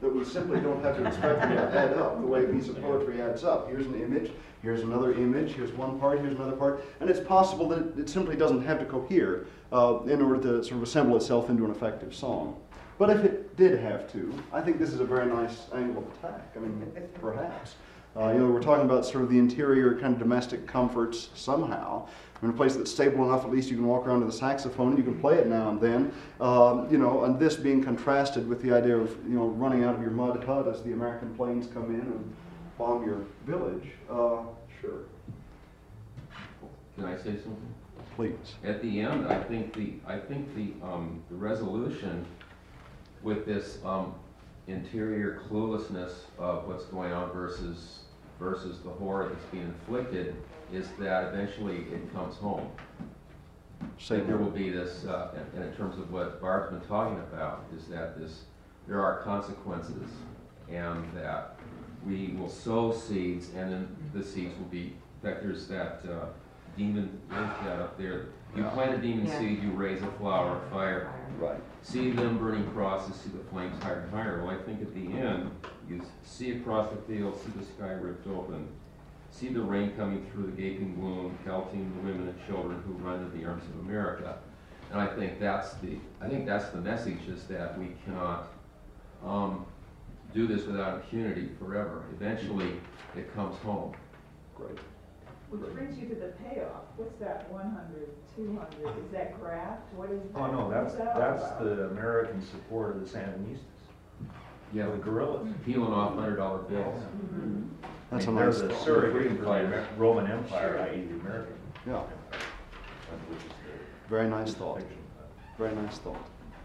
that we simply don't have to expect them to add up the way a piece of poetry adds up. Here's an image, here's another image, here's one part, here's another part, and it's possible that it, it simply doesn't have to cohere uh, in order to sort of assemble itself into an effective song. But if it did have to, I think this is a very nice angle of attack. I mean, perhaps. Uh, you know, we're talking about sort of the interior kind of domestic comforts somehow. In a place that's stable enough, at least you can walk around with a saxophone and you can play it now and then. Um, you know, and this being contrasted with the idea of, you know, running out of your mud hut as the American planes come in and bomb your village. Uh, sure. Can I say something? Please. At the end, I think the I think the um, the resolution with this um, interior cluelessness of what's going on versus versus the horror that's being inflicted is that eventually it comes home. Say that there will be this, uh, and in terms of what Barb's been talking about, is that this there are consequences, and that we will sow seeds, and then the seeds will be. In fact, there's that uh, demon link that up there. You plant a demon Yeah. seed, you raise a flower of fire. Right. See them burning crosses, see the flames higher and higher. Well, I think at the end, you see across the field, see the sky ripped open, see the rain coming through the gaping wound, pelting the women and children who run to the arms of America. And I think that's the, I think that's the message, is that we cannot um, do this without impunity forever. Eventually, it comes home. Great. Which brings you to the payoff. What's that, one hundred, two hundred? Is that graft? What is that? Oh, no, that's, What's that all that's about? the American support of the Sandinistas. Yeah, The guerrillas. peeling off hundred dollar bills. Mhm. That's I mean, a nice they're the thought. surrogate for the Amer- Roman Empire, that is the American Yeah. Empire. Which is the Very nice thought. fiction. Very nice thought.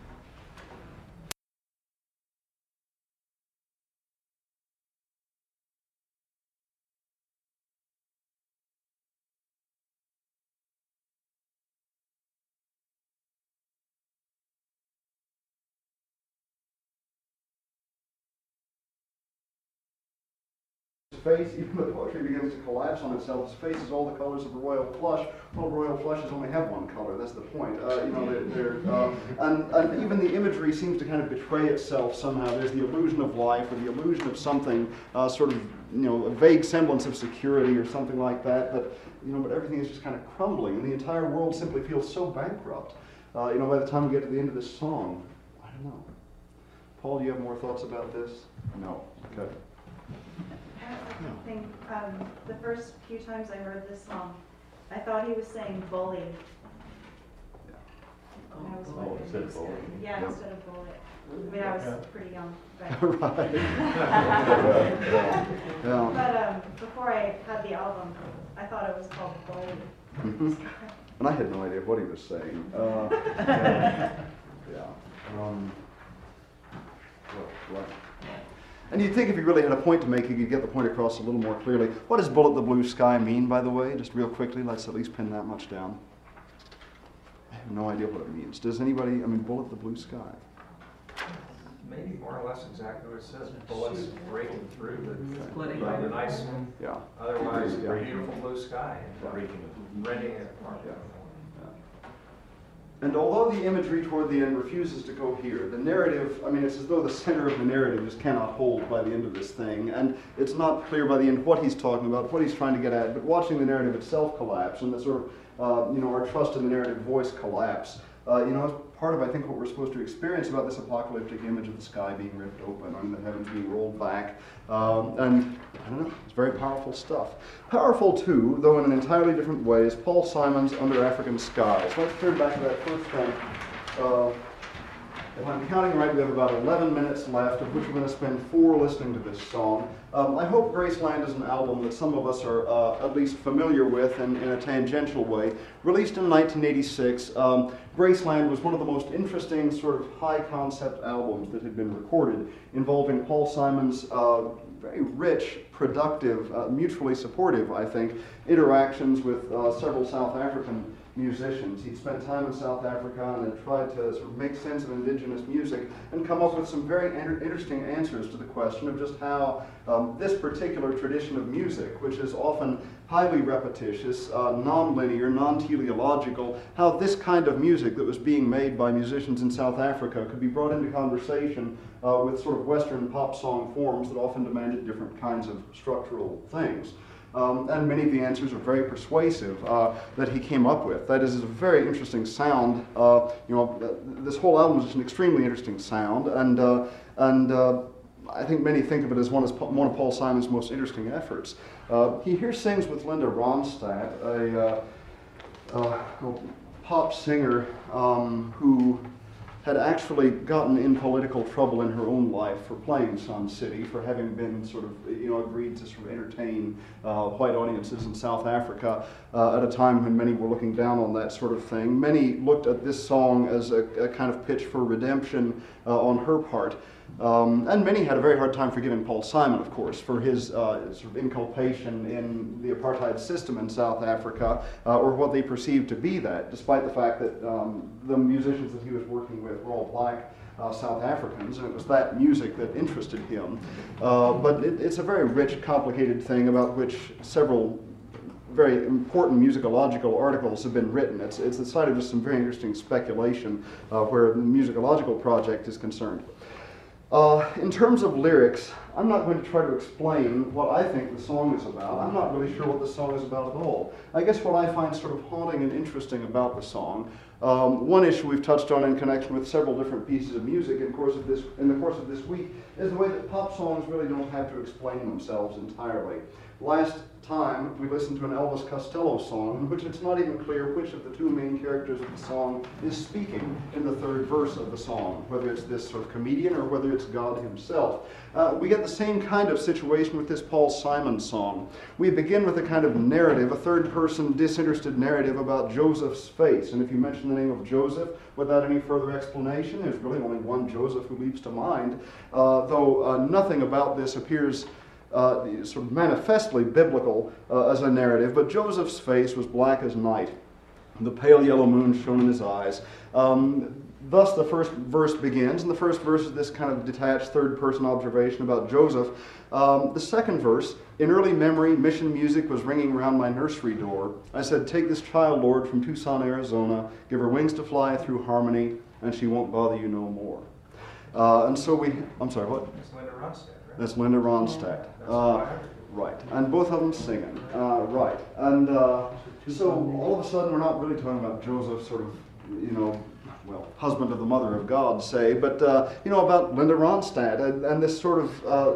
Face, even the poetry begins to collapse on itself. His face is all the colors of a royal flush. Well, royal flushes only have one color. That's the point. Uh, you know, they're, they're, uh, and, and even the imagery seems to kind of betray itself somehow. There's the illusion of life, or the illusion of something, uh, sort of, you know, a vague semblance of security or something like that. But you know, but everything is just kind of crumbling, and the entire world simply feels so bankrupt. Uh, you know, by the time we get to the end of this song, I don't know. Paul, do you have more thoughts about this? No. Okay. I think um, the first few times I heard this song, I thought he was saying bully. That was Oh, what instead it of was. bully. Yeah, Yep. instead of bully. I mean, I was Yeah. pretty young. But, Right. Yeah. but um, before I had the album, I thought it was called Bully. Mhm. And I had no idea what he was saying. Uh, yeah. yeah. Um, well, right. And you'd think if he really had a point to make, he could get the point across a little more clearly. What does bullet the blue sky mean, by the way? Just real quickly, let's at least pin that much down. I have no idea what it means. Does anybody, I mean, bullet the blue sky? Maybe more or less exactly what it says. Bullets breaking through the, Splitting. the, the nice, Yeah. otherwise Yeah. beautiful blue sky, and breaking, rending it apart. Yeah. And although the imagery toward the end refuses to go here, the narrative, I mean, it's as though the center of the narrative just cannot hold by the end of this thing. And it's not clear by the end what he's talking about, what he's trying to get at, but watching the narrative itself collapse and the sort of, uh, you know, our trust in the narrative voice collapse, uh, you know, is part of, I think, what we're supposed to experience about this apocalyptic image of the sky being ripped open and the heavens being rolled back. Um, and, I don't know, it's very powerful stuff. Powerful, too, though in an entirely different way, is Paul Simon's Under African Skies. Let's turn back to that first thing. Uh, if I'm counting right, we have about eleven minutes left, of which we're going to spend four listening to this song. Um, I hope Graceland is an album that some of us are uh, at least familiar with in, in a tangential way. Released in nineteen eighty-six, um, Graceland was one of the most interesting sort of high-concept albums that had been recorded, involving Paul Simon's uh, very rich, productive, uh, mutually supportive, I think, interactions with uh, several South African musicians. He'd spent time in South Africa and had tried to sort of make sense of indigenous music and come up with some very inter- interesting answers to the question of just how um, this particular tradition of music, which is often highly repetitious, uh, non-linear, non-teleological, how this kind of music that was being made by musicians in South Africa could be brought into conversation uh, with sort of Western pop song forms that often demanded different kinds of structural things. Um, and many of the answers are very persuasive uh, that he came up with. That is, is a very interesting sound. Uh, you know, this whole album is just an extremely interesting sound, and uh, and uh, I think many think of it as one of one of Paul Simon's most interesting efforts. Uh, he here sings with Linda Ronstadt, a, uh, uh, a pop singer um, who had actually gotten in political trouble in her own life for playing Sun City, for having been sort of, you know, agreed to sort of entertain uh, white audiences in South Africa uh, at a time when many were looking down on that sort of thing. Many looked at this song as a, a kind of pitch for redemption uh, on her part. Um, and many had a very hard time forgiving Paul Simon, of course, for his uh, sort of inculpation in the apartheid system in South Africa, uh, or what they perceived to be that, despite the fact that um, the musicians that he was working with were all black uh, South Africans, and it was that music that interested him. Uh, but it, it's a very rich, complicated thing about which several very important musicological articles have been written. It's, it's the site of just some very interesting speculation uh, where the musicological project is concerned. Uh, in terms of lyrics, I'm not going to try to explain what I think the song is about. I'm not really sure what the song is about at all. I guess what I find sort of haunting and interesting about the song, um, one issue we've touched on in connection with several different pieces of music in, course of this, in the course of this week, is the way that pop songs really don't have to explain themselves entirely. Last time, we listened to an Elvis Costello song in which it's not even clear which of the two main characters of the song is speaking in the third verse of the song, whether it's this sort of comedian or whether it's God himself. Uh, we get the same kind of situation with this Paul Simon song. We begin with a kind of narrative, a third-person disinterested narrative about Joseph's face. And if you mention the name of Joseph without any further explanation, there's really only one Joseph who leaps to mind, uh, though uh, nothing about this appears Uh, sort of manifestly biblical uh, as a narrative, but Joseph's face was black as night. The pale yellow moon shone in his eyes. Um, thus the first verse begins, and the first verse is this kind of detached third-person observation about Joseph. Um, the second verse, in early memory, mission music was ringing around my nursery door. I said, take this child, Lord, from Tucson, Arizona, give her wings to fly through harmony, and she won't bother you no more. Uh, and so we, I'm sorry, what? That's Linda Ronstadt. That's Linda Ronstadt. Uh, right. And both of them singing. Uh, right. And uh, so all of a sudden we're not really talking about Joseph, sort of, you know, well, husband of the mother of God, say, but, uh, you know, about Linda Ronstadt and, and this sort of, uh,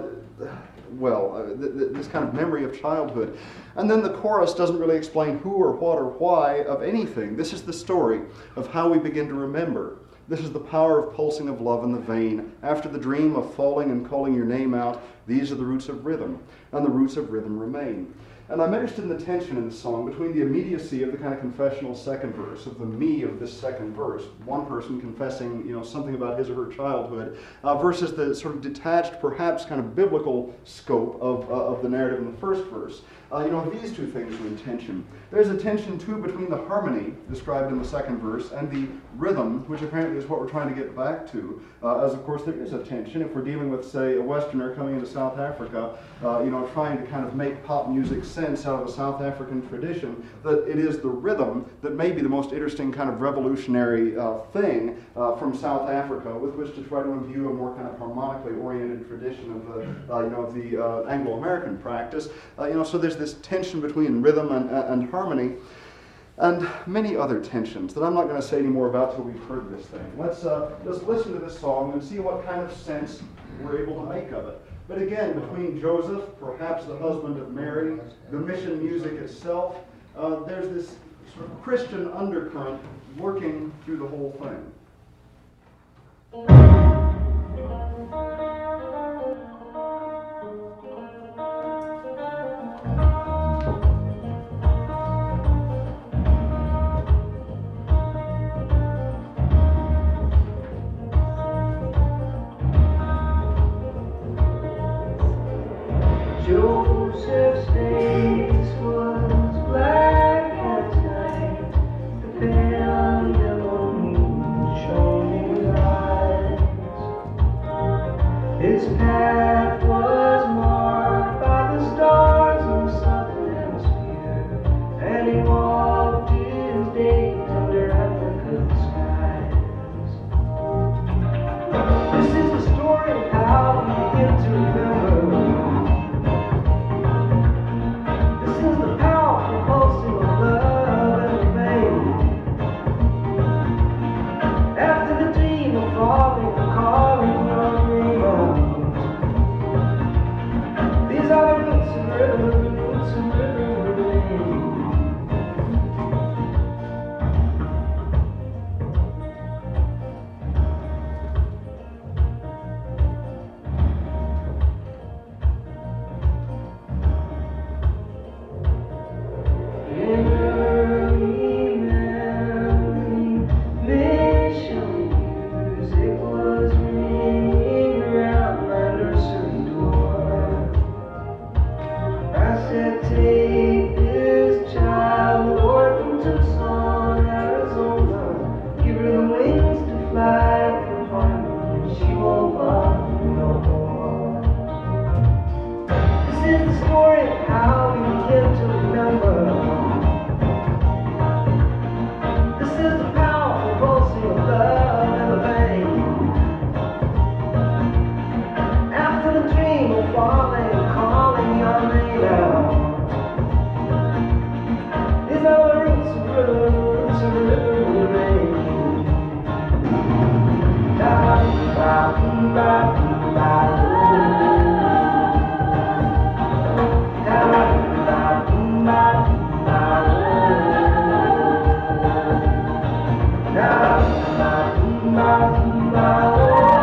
well, uh, th- th- this kind of memory of childhood. And then the chorus doesn't really explain who or what or why of anything. This is the story of how we begin to remember. This is the power of pulsing of love in the vein. After the dream of falling and calling your name out, these are the roots of rhythm, and the roots of rhythm remain. And I'm interested in the tension in the song between the immediacy of the kind of confessional second verse, of the me of this second verse, one person confessing, you know, something about his or her childhood, uh, versus the sort of detached, perhaps kind of biblical scope of, uh, of the narrative in the first verse. Uh, you know, these two things are in tension. There's a tension, too, between the harmony described in the second verse and the rhythm, which apparently is what we're trying to get back to, uh, as, of course, there is a tension. If we're dealing with, say, a Westerner coming into South Africa, uh, you know, trying to kind of make pop music sense out of a South African tradition, that it is the rhythm that may be the most interesting kind of revolutionary uh, thing uh, from South Africa with which to try to imbue a more kind of harmonically oriented tradition of the, uh, you know, the uh, Anglo-American practice. Uh, you know, so there's this tension between rhythm and, and harmony, and many other tensions that I'm not going to say any more about till we've heard this thing. Let's uh, let's listen to this song and see what kind of sense we're able to make of it. But again, between Joseph, perhaps the husband of Mary, the mission music itself, uh, there's this sort of Christian undercurrent working through the whole thing. Joseph's face was black as night. The His path was marked by the stars in the southern hemisphere, and he walked his days under Africa's skies. This is the story of how we begin to remember. This is the powerful pulsing of love and faith. After the dream of falling and calling your name out. These are the roots of rhythm, roots of rhythm. In early memory, mission music was ringing around my nursery door. I said, take this child, Lord, from Tucson, Arizona. Give her the wings to fly from harmony. She won't bother no more. This is the story of how we begin to remember. This is the powerful pulsing of love and the pain. After the dream of falling, calling your name out. These are the roots of rhythm, roots of rhythm remain. Da ba ba ba ba. Da ba ba ba ba. Da ba ba ba.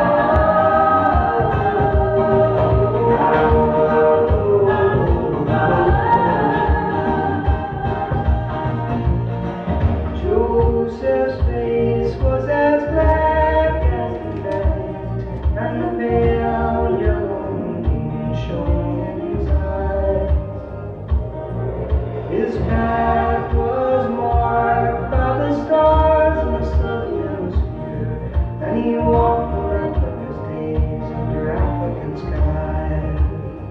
Joseph's face was as black as the night, and the pale yellow moon shone in his eyes. His path was marked by the stars in the southern hemisphere, and he walked the length of his days under African skies.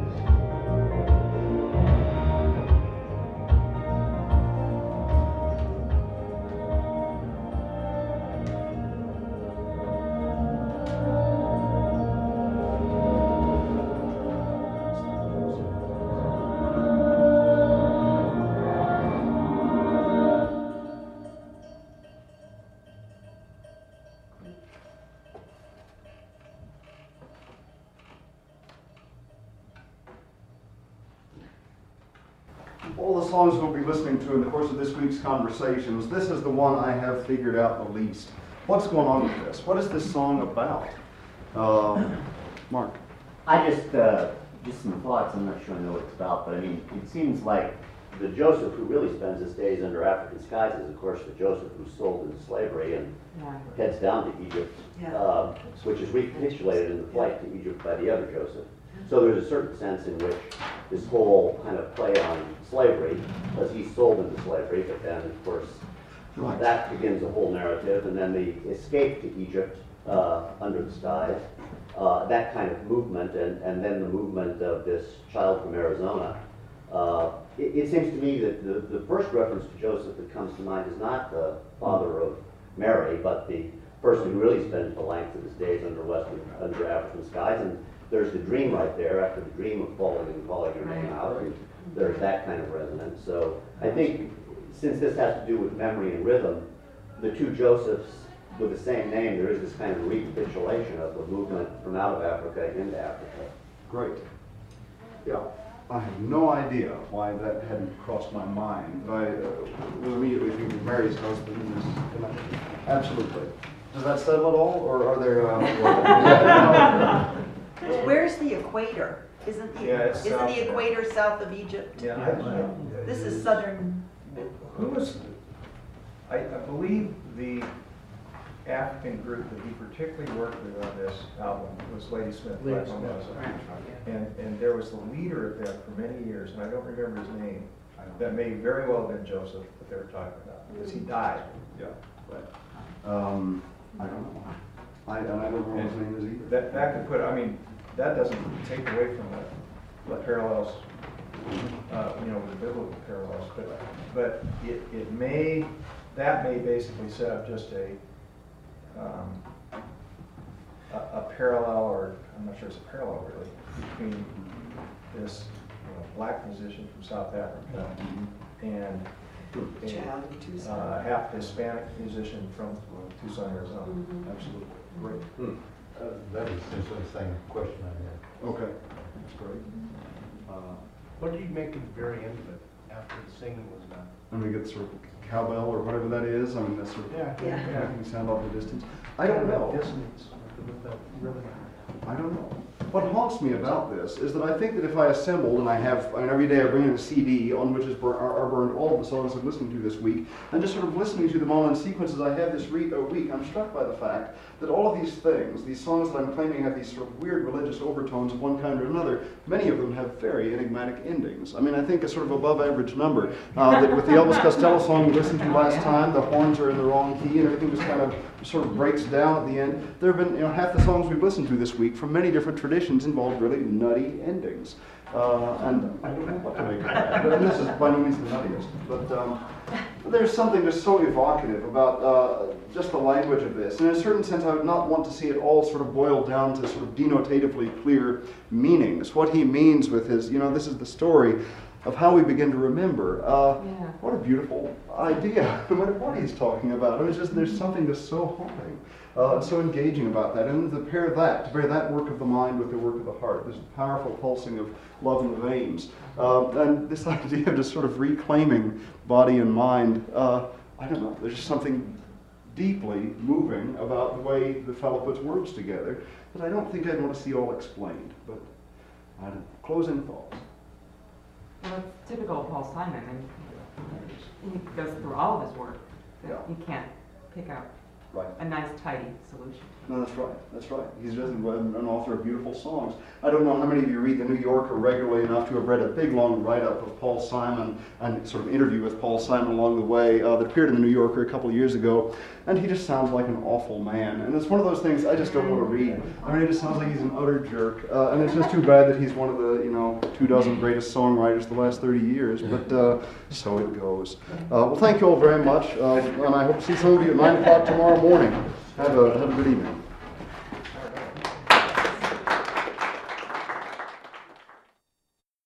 All the songs we'll be listening to in the course of this week's conversations, this is the one I have figured out the least. What's going on with this? What is this song about? Uh, Mark. I just, uh, just some thoughts. I'm not sure I know what it's about, but I mean, it seems like the Joseph who really spends his days under African skies is, of course, the Joseph who's sold into slavery and Yeah. heads down to Egypt, Yeah. uh, which is recapitulated in the flight to Egypt by the other Joseph. So there's a certain sense in which this whole kind of play on slavery, because he's sold into slavery, but then, of course, Right. that begins a whole narrative, and then the escape to Egypt uh, under the skies, uh, that kind of movement, and, and then the movement of this child from Arizona. Uh, it, it seems to me that the, the first reference to Joseph that comes to mind is not the father of Mary, but the person who really spends the length of his days under Western, under African skies. And there's the dream right there, after the dream of falling and calling your name out, and there's that kind of resonance. So I think since this has to do with memory and rhythm, the two Josephs with the same name, there is this kind of recapitulation of the movement from out of Africa into Africa. Great. Yeah. I have no idea why that hadn't crossed my mind. I uh, was immediately thinking of Mary's husband in this connection. Absolutely. Does that settle it all, or are there... Uh, Where's the equator? Isn't the, Yeah, it's isn't south the there. equator south of Egypt? Yeah. I- This is southern. Who was, I, I believe the African group that he particularly worked with on this album was Lady Smith. Lady Black Smith. Mimosa. And, and there was the leader of them for many years, and I don't remember his name. That may very well have been Joseph that they were talking about, because he died. Yeah, but, um, I don't know. I, and I don't know what his name is either. That, that could put, I mean, that doesn't take away from the, the parallels, uh, you know, the biblical parallels, but, but it, it may, that may basically set up just a, um, a, a parallel, or I'm not sure it's a parallel really, between this, you know, black musician from South Africa and Chad in a Tucson. uh, half Hispanic musician from Tucson, Arizona. Mhm. Absolutely. Great. Hmm. Uh, That was essentially the same question I had. Okay. That's great. Uh, What did you make at the very end of it, after the singing was done? And we get sort of cowbell or whatever that is. I mean, that's sort of Yeah. Yeah. making sound off the distance. I don't know. Dissonance with the rhythm. I don't know. What haunts me about this is that I think that if I assembled, and I have, I mean, every day I bring in a C D on which is bur- are, are burned all of the songs I'm listening to this week, and just sort of listening to them all in sequences I have this re- uh, week, I'm struck by the fact that all of these things, these songs that I'm claiming have these sort of weird religious overtones of one kind or another, many of them have very enigmatic endings. I mean, I think a sort of above average number. Uh, that with the Elvis Costello song we listened to last time, the horns are in the wrong key and everything just kind of sort of breaks down at the end. There have been, you know, half the songs we've listened to this week from many different traditions involve really nutty endings. Uh, and I don't know what to make of that. And this is by no means the nuttiest. But um, there's something just so evocative about uh, just the language of this. And in a certain sense, I would not want to see it all sort of boiled down to sort of denotatively clear meanings. What he means with his, you know, this is the story of how we begin to remember. Uh, Yeah. What a beautiful idea, no matter what he's talking about. It's just, there's something just so haunting, uh, so engaging about that. And to pair that, to pair that work of the mind with the work of the heart, this powerful pulsing of love in the veins, uh, and this idea of just sort of reclaiming body and mind, uh, I don't know, there's just something deeply moving about the way the fellow puts words together that I don't think I'd want to see all explained. But I don't know. Closing thoughts. Well, it's typical of Paul Simon, and he goes through all of his work. Yeah. You can't pick out Right. a nice, tidy solution. No, that's right. That's right. He's just an an author of beautiful songs. I don't know how many of you read the New Yorker regularly enough to have read a big, long write-up of Paul Simon and sort of interview with Paul Simon along the way uh, that appeared in the New Yorker a couple of years ago. And he just sounds like an awful man. And it's one of those things I just don't want to read. I mean, it just sounds like he's an utter jerk. Uh, and it's just too bad that he's one of the, you know, two dozen greatest songwriters of the last thirty years. But uh, so it goes. Uh, well, thank you all very much. Uh, and I hope to see some of you at nine o'clock tomorrow morning. Have a, have a good evening.